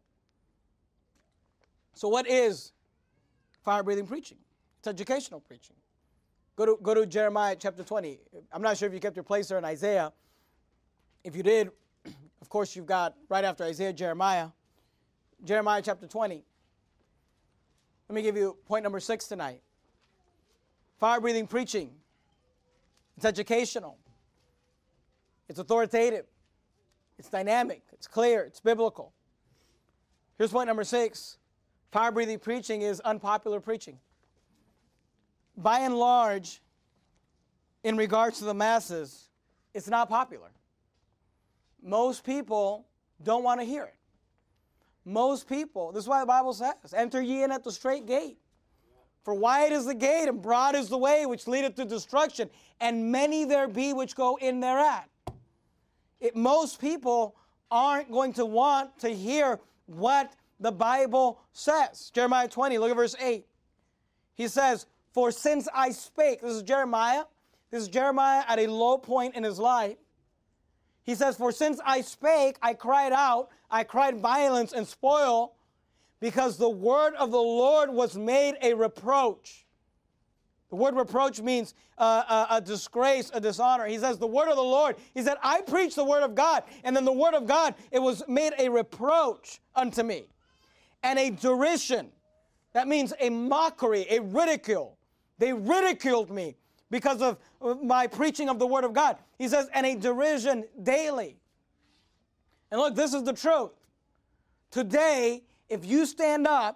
So what is fire-breathing preaching? It's educational preaching. Go to Jeremiah chapter 20. I'm not sure if you kept your place there in Isaiah. If you did, of course you've got right after Isaiah, Jeremiah. Jeremiah chapter 20. Let me give you point number 6 tonight. Fire-breathing preaching. It's educational. It's authoritative. It's dynamic. It's clear. It's biblical. Here's point number 6. Fire-breathing preaching is unpopular preaching. By and large, in regards to the masses, it's not popular. Most people don't want to hear it. Most people, this is why the Bible says, enter ye in at the straight gate. For wide is the gate and broad is the way which leadeth to destruction, and many there be which go in thereat. Most people aren't going to want to hear what the Bible says. Jeremiah 20, look at verse 8. He says, for since I spake, this is Jeremiah. This is Jeremiah at a low point in his life. He says, for since I spake, I cried out, I cried violence and spoil, because the word of the Lord was made a reproach. The word reproach means a disgrace, a dishonor. He says, the word of the Lord. He said, I preach the word of God. And then the word of God, it was made a reproach unto me. And a derision. That means a mockery, a ridicule. They ridiculed me because of my preaching of the word of God. He says, and a derision daily. And look, this is the truth. Today, if you stand up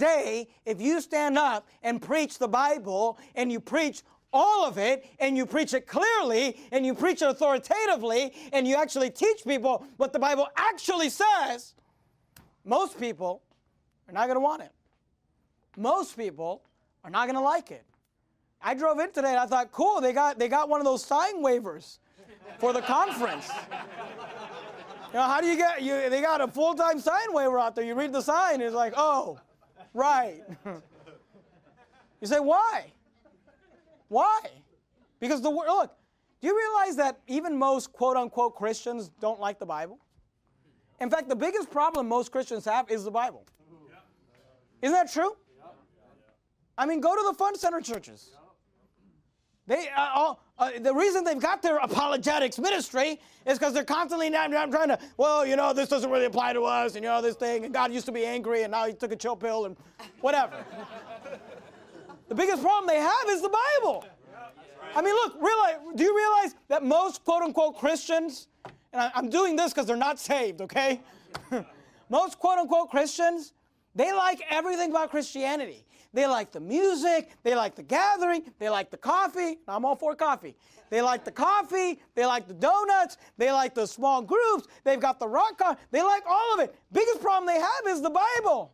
and preach the Bible, and you preach all of it, and you preach it clearly, and you preach it authoritatively, and you actually teach people what the Bible actually says, most people are not going to want it. Most people are not going to like it. I drove in today and I thought, cool, they got one of those sign waivers for the conference. You know, how do you get, they got a full-time sign waiver out there. You read the sign, and it's like, oh, right. You say, why? Why? Because look, do you realize that even most quote-unquote Christians don't like the Bible? In fact, the biggest problem most Christians have is the Bible. Isn't that true? I mean, go to the Fun Center churches. The reason they've got their apologetics ministry is because they're constantly trying to, well, this doesn't really apply to us, and this thing, and God used to be angry, and now he took a chill pill, and whatever. The biggest problem they have is the Bible. I mean, look, do you realize that most quote-unquote Christians, and I'm doing this because they're not saved, okay? Most quote-unquote Christians, they like everything about Christianity. They like the music, they like the gathering, they like the coffee. I'm all for coffee. They like the coffee, they like the donuts, they like the small groups, they've got the rock car, they like all of it. Biggest problem they have is the Bible.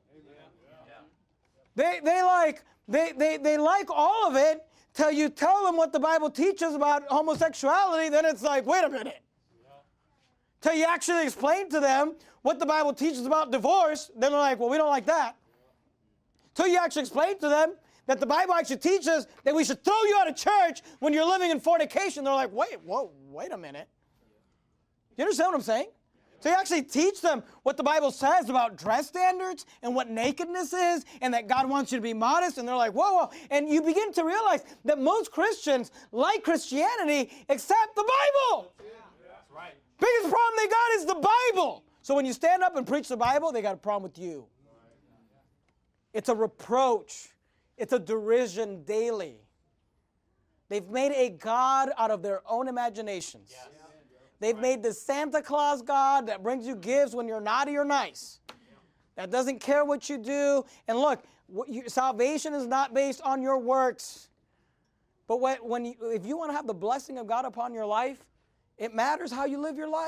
They like all of it till you tell them what the Bible teaches about homosexuality, then it's like, wait a minute. Till you actually explain to them what the Bible teaches about divorce, then they're like, well, we don't like that. Till you actually explain to them that the Bible actually teaches that we should throw you out of church when you're living in fornication, they're like, wait a minute. You understand what I'm saying? So you actually teach them what the Bible says about dress standards and what nakedness is and that God wants you to be modest, and they're like, whoa. And you begin to realize that most Christians like Christianity except the Bible. That's right. Biggest problem they got is the Bible. So when you stand up and preach the Bible, they got a problem with you. It's a reproach. It's a derision daily. They've made a God out of their own imaginations. Yes. They've made the Santa Claus God that brings you gifts when you're naughty or nice. That doesn't care what you do. And look, salvation is not based on your works. But if you want to have the blessing of God upon your life, it matters how you live your life.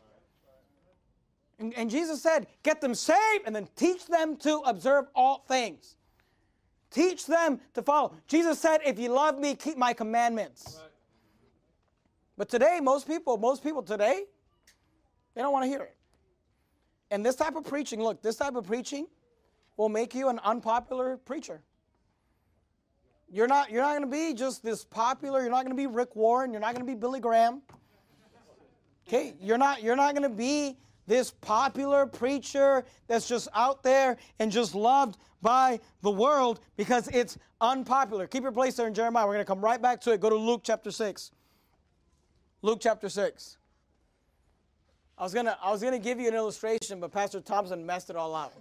And Jesus said, get them saved and then teach them to observe all things. Teach them to follow. Jesus said, if you love me, keep my commandments. Right. But today, most people today, they don't want to hear it. And this type of preaching will make you an unpopular preacher. You're not going to be just this popular. You're not going to be Rick Warren. You're not going to be Billy Graham. Okay, you're not going to be this popular preacher that's just out there and just loved by the world because it's unpopular. Keep your place there in Jeremiah. We're going to come right back to it. Go to Luke chapter 6. Luke chapter 6. I was gonna give you an illustration, but Pastor Thompson messed it all up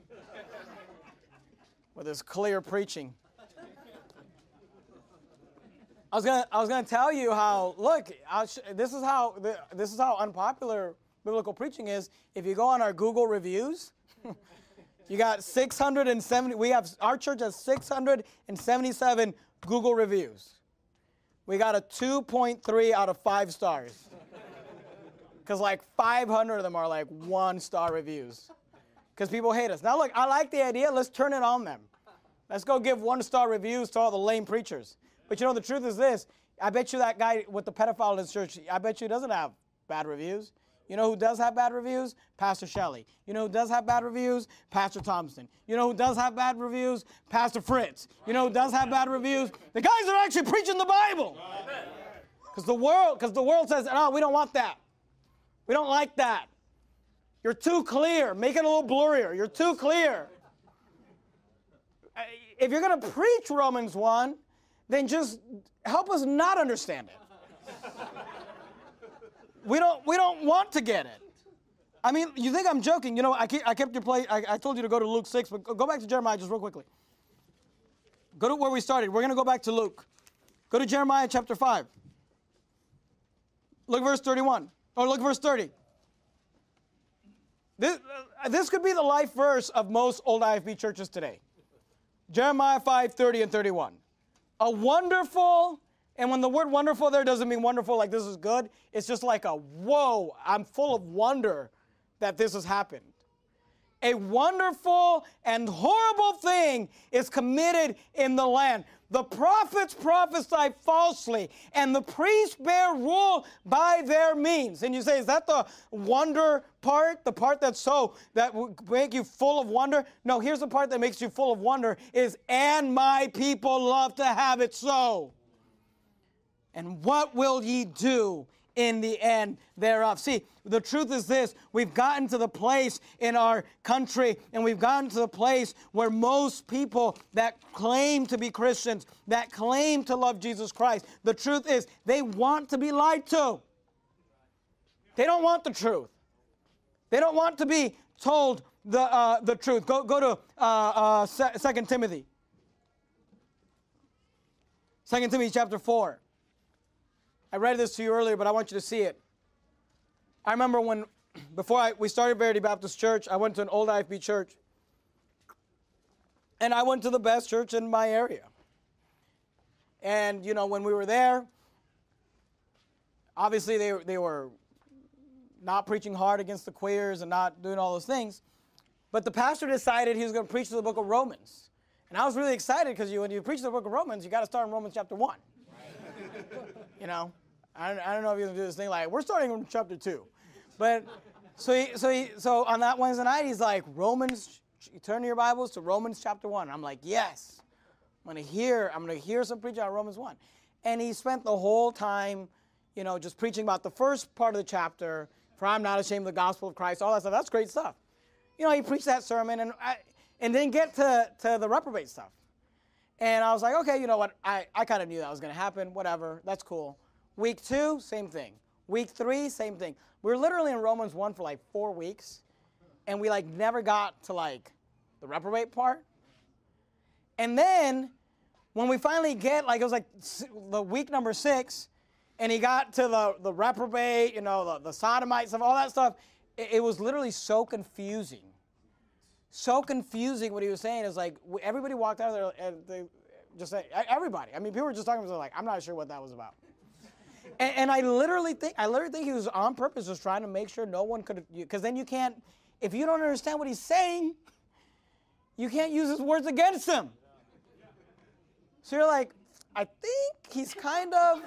with his clear preaching. I was gonna tell you how. Look, this is how unpopular biblical preaching is. If you go on our Google reviews, you got 670. Our church has 677 Google reviews. We got a 2.3 out of 5 stars. Because like 500 of them are like 1-star reviews. Because people hate us. Now look, I like the idea. Let's turn it on them. Let's go give 1-star reviews to all the lame preachers. But the truth is this. I bet you that guy with the pedophile in his church, I bet you he doesn't have bad reviews. You know who does have bad reviews? Pastor Shelley. You know who does have bad reviews? Pastor Thompson. You know who does have bad reviews? Pastor Fritz. You know who does have bad reviews? The guys that are actually preaching the Bible. Because the world says, no, we don't want that. We don't like that. You're too clear. Make it a little blurrier. You're too clear. If you're going to preach Romans 1, then just help us not understand it. We don't want to get it. I mean, you think I'm joking. I kept your play. I told you to go to Luke 6, but go back to Jeremiah just real quickly. Go to where we started. We're going to go back to Luke. Go to Jeremiah chapter 5. Look verse 31. Or look verse 30. This could be the life verse of most old IFB churches today. Jeremiah 5, 30 and 31. A wonderful, and when the word wonderful there doesn't mean wonderful like this is good, it's just like a whoa, I'm full of wonder that this has happened. A wonderful and horrible thing is committed in the land. The prophets prophesy falsely, and the priests bear rule by their means. And you say, is that the wonder part? The part that would make you full of wonder? No, here's the part that makes you full of wonder is, and my people love to have it so. And what will ye do in the end thereof. See, the truth is this. We've gotten to the place in our country, and we've gotten to the place where most people that claim to be Christians, that claim to love Jesus Christ, the truth is they want to be lied to. They don't want the truth. They don't want to be told the truth. Go to 2 Timothy. 2 Timothy chapter 4. I read this to you earlier, but I want you to see it. I remember before we started Verity Baptist Church, I went to an old IFB church. And I went to the best church in my area. And, when we were there, obviously they were not preaching hard against the queers and not doing all those things. But the pastor decided he was going to preach the book of Romans. And I was really excited because when you preach the book of Romans, you got to start in Romans chapter 1. I don't know if you're going to do this thing like, we're starting in chapter 2. But so on that Wednesday night, he's like, you turn to your Bibles to Romans chapter 1. And I'm like, yes, I'm going to hear some preaching on Romans 1. And he spent the whole time, just preaching about the first part of the chapter, for I'm not ashamed of the gospel of Christ, all that stuff. That's great stuff. He preached that sermon and then get to the reprobate stuff. And I was like, okay, you know what? I kind of knew that was going to happen. Whatever. That's cool. Week 2, same thing. Week 3, same thing. We were literally in Romans 1 for 4 weeks. And we never got to the reprobate part. And then when we finally get, it was the week number 6, and he got to the reprobate, the sodomite stuff, all that stuff, it was literally so confusing. So confusing what he was saying. Is everybody walked out of there and they just said, everybody. I mean, people were just talking about I'm not sure what that was about. And I literally think he was on purpose just trying to make sure no one could, because then you can't, if you don't understand what he's saying, you can't use his words against him. So you're like, I think he's kind of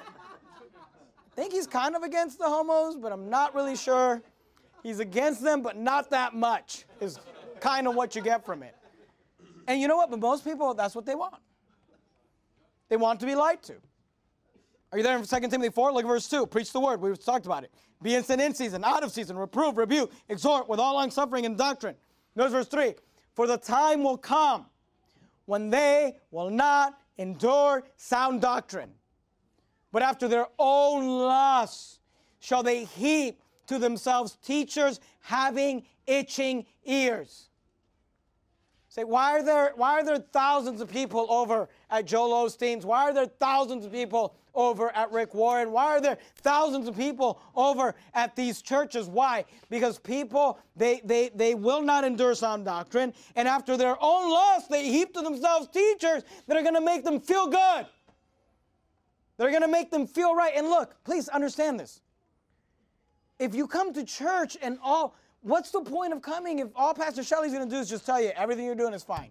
against the homos, but I'm not really sure. He's against them, but not that much is kind of what you get from it. And you know what? But most people, that's what they want. They want to be lied to. Are you there in 2 Timothy 4? Look at verse 2. Preach the word. We talked about it. Be instant in season, out of season, reprove, rebuke, exhort with all long-suffering and doctrine. Notice verse 3. For the time will come when they will not endure sound doctrine, but after their own lusts shall they heap to themselves teachers having itching ears. Say, why are there thousands of people over at Joel Osteen's? Why are there thousands of people over at Rick Warren? Why are there thousands of people over at these churches? Why? Because people, they will not endure sound doctrine, and after their own lust, they heap to themselves teachers that are going to make them feel good. They're going to make them feel right. And look, please understand this. If you come to church and what's the point of coming if all Pastor Shelley's going to do is just tell you everything you're doing is fine?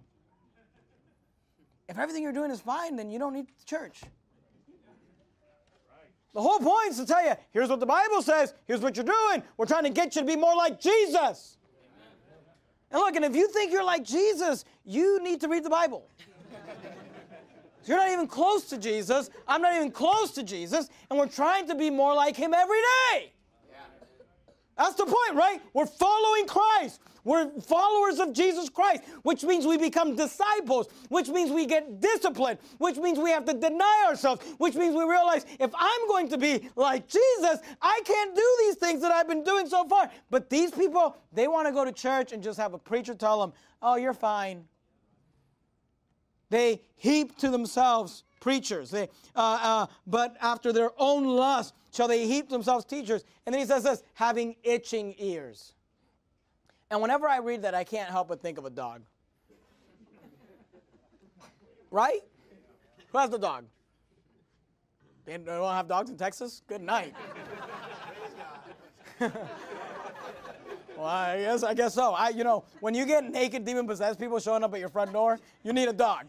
If everything you're doing is fine, then you don't need church. The whole point is to tell you, here's what the Bible says, here's what you're doing. We're trying to get you to be more like Jesus. And look, and if you think you're like Jesus, you need to read the Bible. So you're not even close to Jesus. I'm not even close to Jesus. And we're trying to be more like him every day. That's the point, right? We're following Christ. We're followers of Jesus Christ, which means we become disciples, which means we get disciplined, which means we have to deny ourselves, which means we realize if I'm going to be like Jesus, I can't do these things that I've been doing so far. But these people, they want to go to church and just have a preacher tell them, oh, you're fine. They heap to themselves preachers. But after their own lust shall they heap themselves teachers. And then he says this, having itching ears. And whenever I read that, I can't help but think of a dog. Right? Who has the dog? They don't have dogs in Texas? Good night. Well, I guess so. When you get naked, demon-possessed people showing up at your front door, you need a dog.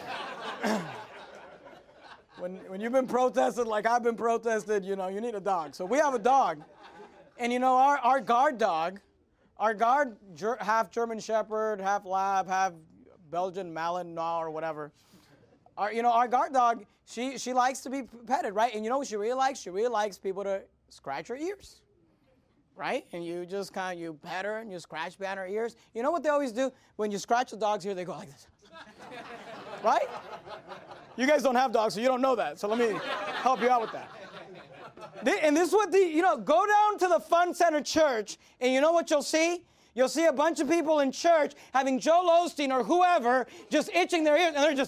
When you've been protested like I've been protested, you need a dog. So we have a dog. And our guard dog, half German Shepherd, half Lab, half Belgian Malinois or whatever. Our guard dog, she likes to be petted, right? And you know what she really likes? She really likes people to scratch her ears, right? And you just you pet her and you scratch behind her ears. You know what they always do? When you scratch the dog's ear, they go like this, right? You guys don't have dogs, so you don't know that. So let me help you out with that. And this is what go down to the Fun Center Church, and you know what you'll see? You'll see a bunch of people in church having Joel Osteen or whoever just itching their ears, and they're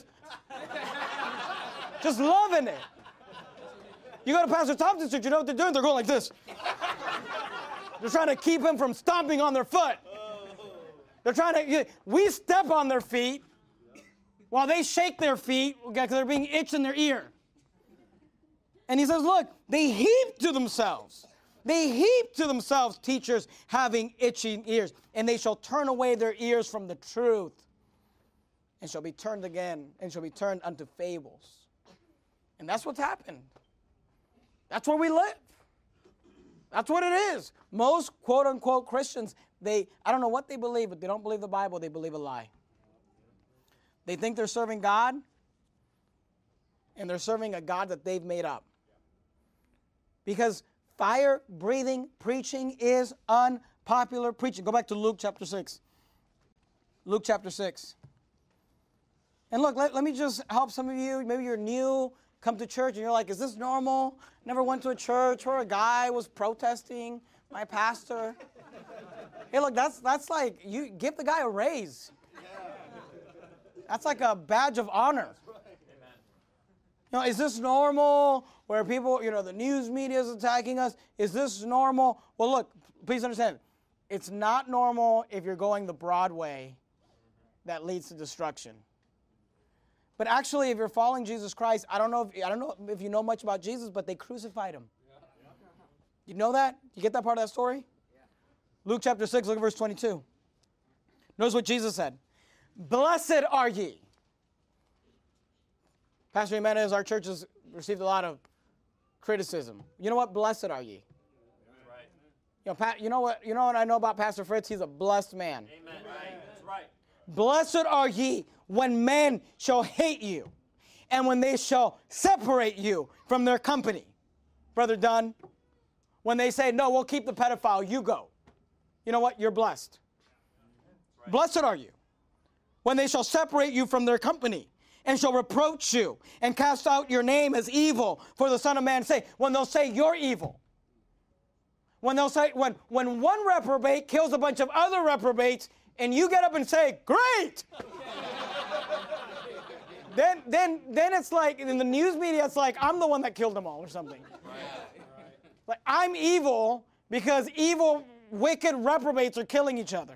just loving it. You go to Pastor Thompson's church, you know what they're doing? They're going like this. They're trying to keep him from stomping on their foot. They're we step on their feet while they shake their feet because they're being itched in their ear. And he says, look, they heap to themselves. They heap to themselves teachers having itching ears, and they shall turn away their ears from the truth, and shall be turned unto fables. And that's what's happened. That's where we live. That's what it is. Most quote-unquote Christians, I don't know what they believe, but they don't believe the Bible. They believe a lie. They think they're serving God, and they're serving a God that they've made up. Because fire-breathing preaching is unpopular preaching. Go back to Luke chapter 6. Luke chapter 6. And look, let me just help some of you. Maybe you're new, come to church, and you're like, is this normal? Never went to a church where a guy was protesting my pastor. Hey, look, that's like, you give the guy a raise. That's like a badge of honor. Is this normal where people, the news media is attacking us? Is this normal? Well, look, please understand, it's not normal if you're going the broad way that leads to destruction. But actually, if you're following Jesus Christ, I don't know if you know much about Jesus, but they crucified him. You know that? You get that part of that story? Luke chapter 6, look at verse 22. Notice what Jesus said. Blessed are ye. Pastor Jimenez, our church has received a lot of criticism. You know what? Blessed are ye. Right. You know what I know about Pastor Fritz? He's a blessed man. Amen. Right. That's right. Blessed are ye when men shall hate you, and when they shall separate you from their company. Brother Dunn, when they say, no, we'll keep the pedophile, you go. You know what? You're blessed. Right. Blessed are you when they shall separate you from their company, and shall reproach you, and cast out your name as evil for the Son of Man. When they'll say you're evil. When they'll say, when one reprobate kills a bunch of other reprobates, and you get up and say, great! then it's like, in the news media, it's like, I'm the one that killed them all or something. Like, I'm evil because evil, wicked reprobates are killing each other.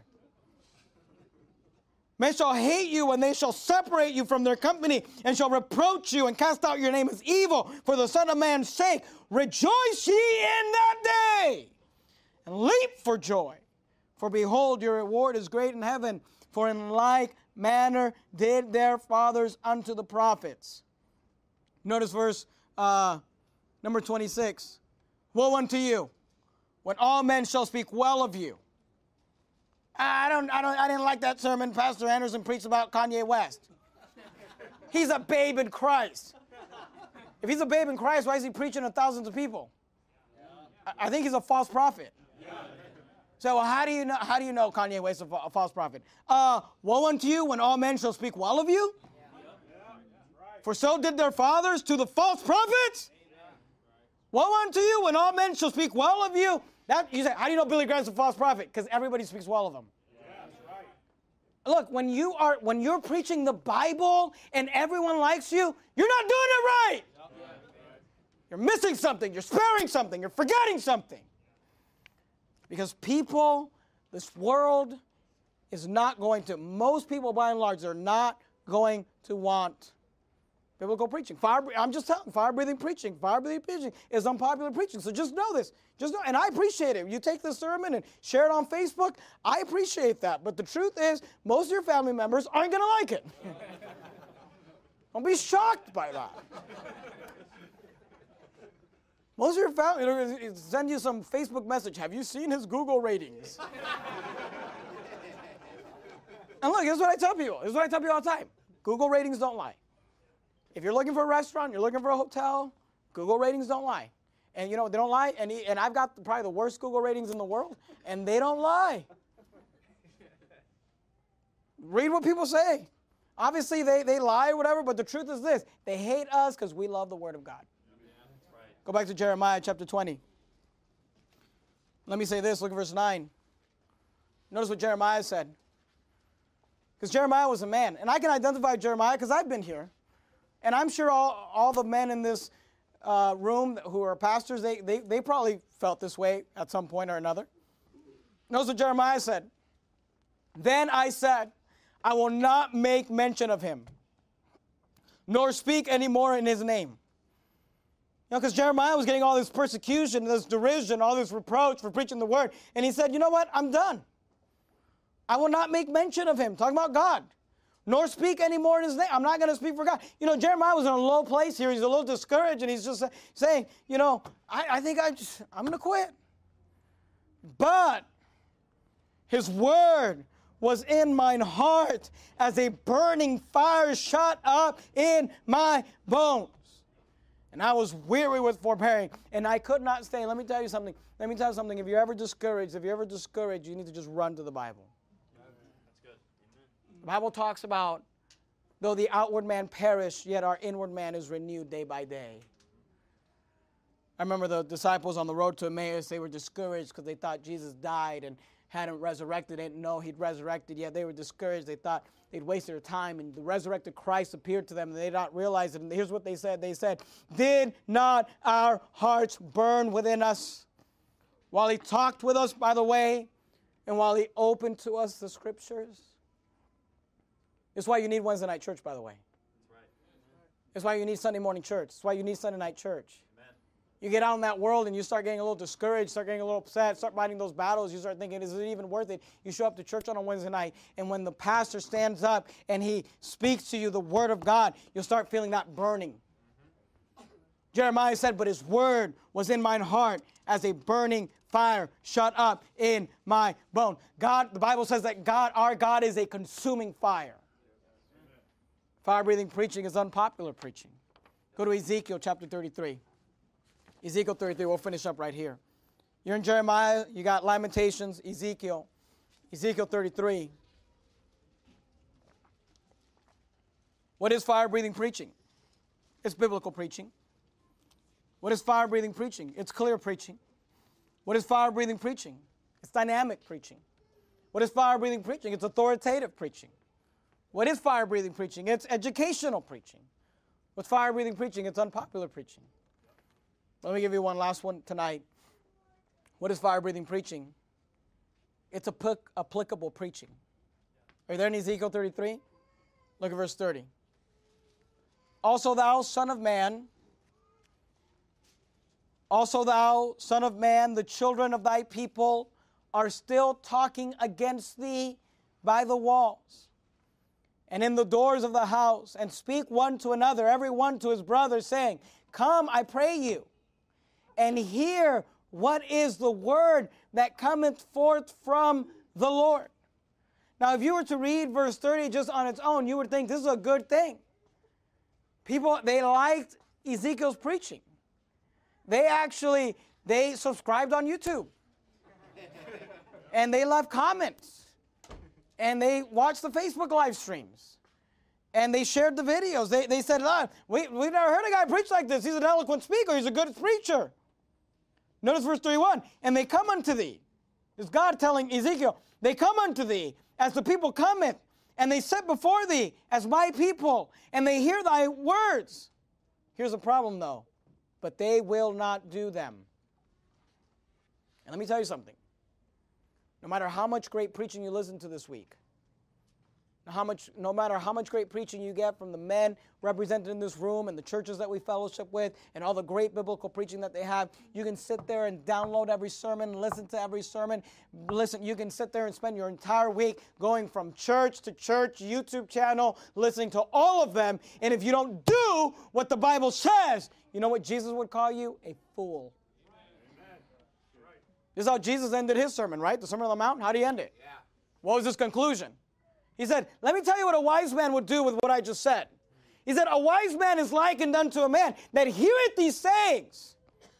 Men shall hate you, and they shall separate you from their company, and shall reproach you, and cast out your name as evil for the Son of Man's sake. Rejoice ye in that day, and leap for joy. For behold, your reward is great in heaven. For in like manner did their fathers unto the prophets. Notice verse number 26. Woe unto you, when all men shall speak well of you. I didn't like that sermon Pastor Anderson preached about Kanye West. He's a babe in Christ. If he's a babe in Christ, why is he preaching to thousands of people? I think he's a false prophet. So how do you know Kanye West is a false prophet? Woe unto you when all men shall speak well of you? For so did their fathers to the false prophets. Woe unto you when all men shall speak well of you. You say, how do you know Billy Graham's a false prophet? Because everybody speaks well of him. Look, when you're preaching the Bible and everyone likes you, you're not doing it right. You're missing something. You're sparing something. You're forgetting something. Because this world is not going to, most people by and large, they're not going to want biblical preaching. I'm just telling you, fire-breathing preaching is unpopular preaching. So just know this. Just know, and I appreciate it. You take this sermon and share it on Facebook. I appreciate that. But the truth is, most of your family members aren't going to like it. Don't be shocked by that. Most of your family send you some Facebook message. Have you seen his Google ratings? And look, here's what I tell people. Here's what I tell people all the time. Google ratings don't lie. If you're looking for a restaurant, you're looking for a hotel, Google ratings don't lie. And you know, they don't lie. And I've got probably the worst Google ratings in the world, and they don't lie. Read what people say. Obviously, they lie or whatever, but the truth is this. They hate us because we love the Word of God. Yeah, that's right. Go back to Jeremiah chapter 20. Let me say this. Look at verse 9. Notice what Jeremiah said. Because Jeremiah was a man. And I can identify Jeremiah because I've been here. And I'm sure all the men in this room who are pastors, they probably felt this way at some point or another. Notice what Jeremiah said. Then I said, I will not make mention of him, nor speak anymore in his name. You know, because Jeremiah was getting all this persecution, this derision, all this reproach for preaching the word. And he said, you know what? I'm done. I will not make mention of him. Talking about God. Nor speak anymore in his name. I'm not going to speak for God. You know, Jeremiah was in a low place here. He's a little discouraged, and he's just saying, you know, I think I'm going to quit. But his word was in mine heart as a burning fire shut up in my bones. And I was weary with forbearing, and I could not stay. Let me tell you something. If you're ever discouraged, you need to just run to the Bible. That's good. Amen. The Bible talks about, though the outward man perish, yet our inward man is renewed day by day. I remember the disciples on the road to Emmaus, they were discouraged because they thought Jesus died and hadn't resurrected. They didn't know he'd resurrected yet. They were discouraged. They thought they'd wasted their time, and the resurrected Christ appeared to them, and they did not realize it. And here's what they said. They said, did not our hearts burn within us while he talked with us by the way and while he opened to us the scriptures? It's why you need Wednesday night church, by the way. That's right. It's why you need Sunday morning church. It's why you need Sunday night church. Amen. You get out in that world and you start getting a little discouraged, start getting a little upset, start fighting those battles. You start thinking, is it even worth it? You show up to church on a Wednesday night, and when the pastor stands up and he speaks to you the word of God, you'll start feeling that burning. Jeremiah said, but his word was in mine heart as a burning fire shut up in my bone. God, the Bible says that God, our God, is a consuming fire. Fire-breathing preaching is unpopular preaching. Go to Ezekiel chapter 33. Ezekiel 33, we'll finish up right here. You're in Jeremiah, you got Lamentations, Ezekiel 33. What is fire-breathing preaching? It's biblical preaching. What is fire-breathing preaching? It's clear preaching. What is fire-breathing preaching? It's dynamic preaching. What is fire-breathing preaching? It's authoritative preaching. What is fire-breathing preaching? It's educational preaching. What's fire-breathing preaching? It's unpopular preaching. Let me give you one last one tonight. What is fire-breathing preaching? It's applicable preaching. Are you there in Ezekiel 33? Look at verse 30. Also thou, son of man, the children of thy people are still talking against thee by the walls and in the doors of the house, and speak one to another, every one to his brother, saying, come, I pray you, and hear what is the word that cometh forth from the Lord. Now, if you were to read verse 30 just on its own, you would think this is a good thing. People, they liked Ezekiel's preaching. They subscribed on YouTube. And they left comments. And they watched the Facebook live streams. And they shared the videos. They said, we've never heard a guy preach like this. He's an eloquent speaker. He's a good preacher. Notice verse 31. And they come unto thee. It's God telling Ezekiel, they come unto thee as the people cometh, and they sit before thee as my people, and they hear thy words. Here's the problem, though. But they will not do them. And let me tell you something. No matter how much great preaching you listen to this week, no matter how much great preaching you get from the men represented in this room and the churches that we fellowship with and all the great biblical preaching that they have, you can sit there and download every sermon, listen to every sermon. Listen, you can sit there and spend your entire week going from church to church, YouTube channel, listening to all of them. And if you don't do what the Bible says, you know what Jesus would call you? A fool. Amen. This is how Jesus ended his sermon, right? The Sermon on the Mount. How did he end it? Yeah. What was his conclusion? He said, let me tell you what a wise man would do with what I just said. He said, a wise man is likened unto a man that heareth these sayings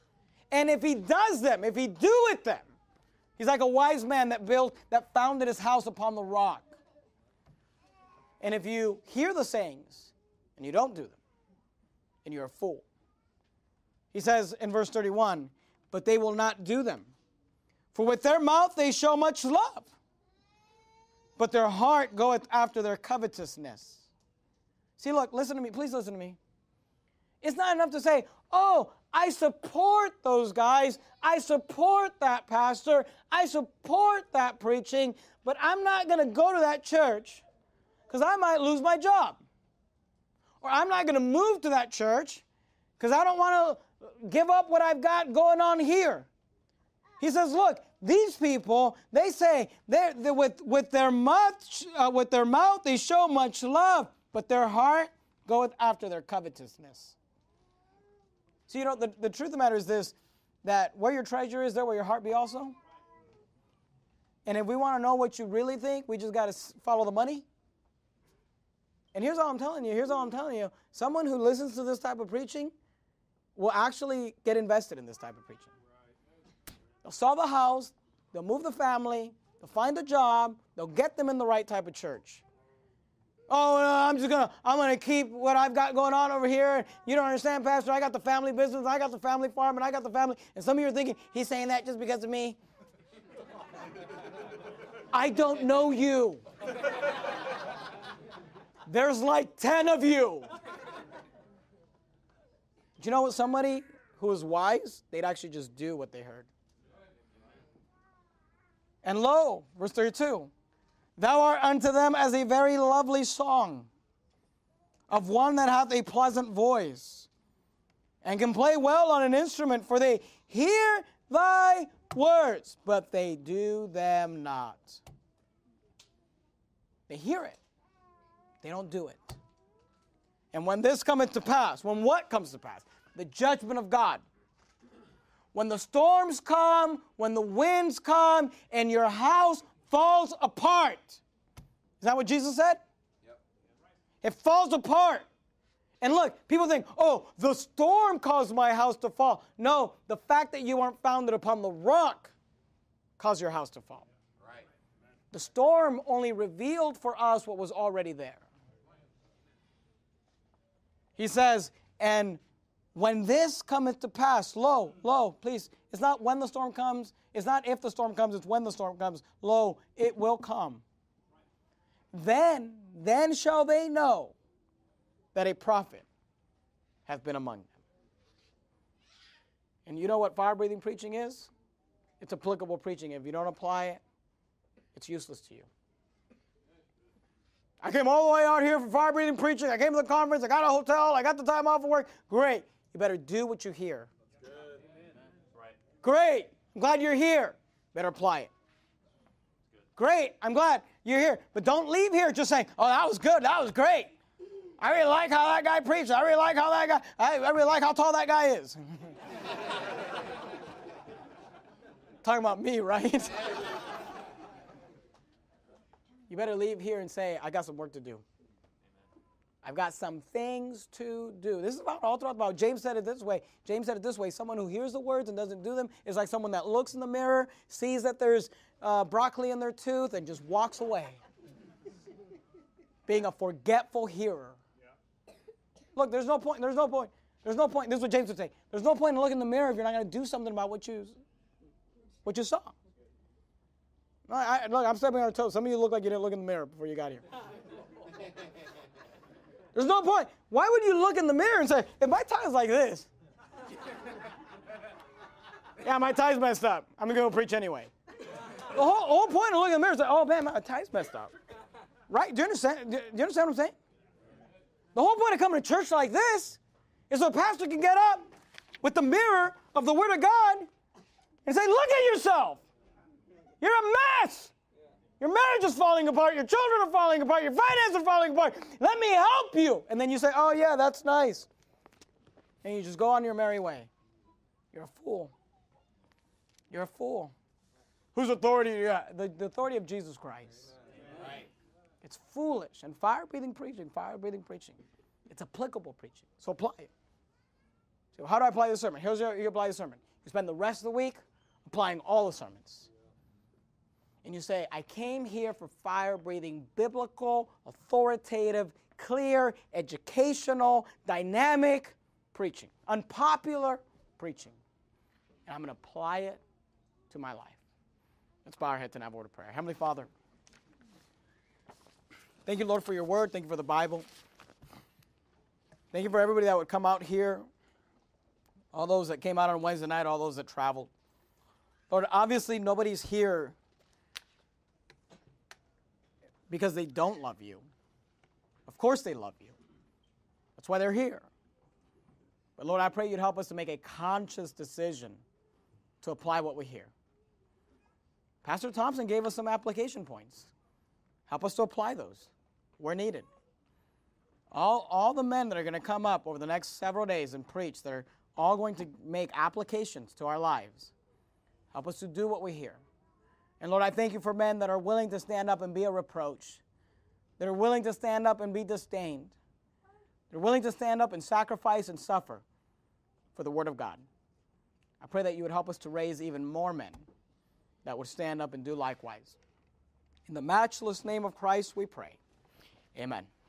And if he does them, if he doeth them, he's like a wise man that founded his house upon the rock. And if you hear the sayings and you don't do them, then you're a fool. He says in verse 31, but they will not do them. For with their mouth they show much love, but their heart goeth after their covetousness. See, look, listen to me. Please listen to me. It's not enough to say, oh, I support those guys. I support that pastor. I support that preaching, but I'm not going to go to that church because I might lose my job. Or I'm not going to move to that church because I don't want to give up what I've got going on here. He says, look, these people, they say, they're with their mouth they show much love, but their heart goeth after their covetousness. So, you know, the truth of the matter is this, that where your treasure is, there will your heart be also. And if we want to know what you really think, we just got to follow the money. And here's all I'm telling you. Someone who listens to this type of preaching will actually get invested in this type of preaching. They'll sell the house, they'll move the family, they'll find a job, they'll get them in the right type of church. Oh, I'm gonna keep what I've got going on over here. You don't understand, Pastor. I got the family business, I got the family farm, and I got the family. And some of you are thinking, he's saying that just because of me. I don't know you. There's like 10 of you. Do you know what? Somebody who is wise, they'd actually just do what they heard. And lo, verse 32, thou art unto them as a very lovely song of one that hath a pleasant voice and can play well on an instrument, for they hear thy words, but they do them not. They hear it. They don't do it. And when this cometh to pass, when what comes to pass? The judgment of God. When the storms come, when the winds come, and your house falls apart. Is that what Jesus said? Yep. It falls apart. And look, people think, oh, the storm caused my house to fall. No, the fact that you aren't founded upon the rock caused your house to fall. Right. The storm only revealed for us what was already there. He says, and when this cometh to pass, lo, please, it's not when the storm comes, it's not if the storm comes, it's when the storm comes. Lo, it will come. Then shall they know that a prophet hath been among them. And you know what fire-breathing preaching is? It's applicable preaching. If you don't apply it, it's useless to you. I came all the way out here for fire-breathing preaching. I came to the conference. I got a hotel. I got the time off of work. Great. You better do what you hear. That's good. Right. Great. I'm glad you're here. Better apply it. Great. I'm glad you're here. But don't leave here just saying, oh, that was good. That was great. I really like how that guy preached. I really like how that guy, I really like how tall that guy is. Talking about me, right? You better leave here and say, I got some work to do. I've got some things to do. This is about all throughout the Bible. James said it this way. Someone who hears the words and doesn't do them is like someone that looks in the mirror, sees that there's broccoli in their tooth, and just walks away. Being a forgetful hearer. Yeah. Look, there's no point. This is what James would say. There's no point in looking in the mirror if you're not going to do something about what you saw. Look, I'm stepping on your toes. Some of you look like you didn't look in the mirror before you got here. There's no point. Why would you look in the mirror and say, if my tie's like this, yeah, my tie's messed up. I'm going to go preach anyway. The whole point of looking in the mirror is like, oh, man, my tie's messed up. Right? Do you understand? Do you understand what I'm saying? The whole point of coming to church like this is so a pastor can get up with the mirror of the Word of God and say, look at yourself. You're a mess. Your marriage is falling apart. Your children are falling apart. Your finances are falling apart. Let me help you. And then you say, oh, yeah, that's nice. And you just go on your merry way. You're a fool. You're a fool. Whose authority do you have? The authority of Jesus Christ. Right. It's foolish. And fire-breathing preaching. It's applicable preaching. So apply it. So how do I apply the sermon? Here's how you apply the sermon. You spend the rest of the week applying all the sermons. And you say, I came here for fire-breathing, biblical, authoritative, clear, educational, dynamic preaching, unpopular preaching. And I'm going to apply it to my life. Let's bow our heads and have a word of prayer. Heavenly Father, thank you, Lord, for your word. Thank you for the Bible. Thank you for everybody that would come out here, all those that came out on Wednesday night, all those that traveled. Lord, obviously nobody's here because they don't love you. Of course they love you. That's why they're here. But Lord, I pray you'd help us to make a conscious decision to apply what we hear. Pastor Thompson gave us some application points. Help us to apply those where needed. All the men that are going to come up over the next several days and preach, that are all going to make applications to our lives. Help us to do what we hear. And Lord, I thank you for men that are willing to stand up and be a reproach. That are willing to stand up and be disdained. They're willing to stand up and sacrifice and suffer for the word of God. I pray that you would help us to raise even more men that would stand up and do likewise. In the matchless name of Christ we pray. Amen.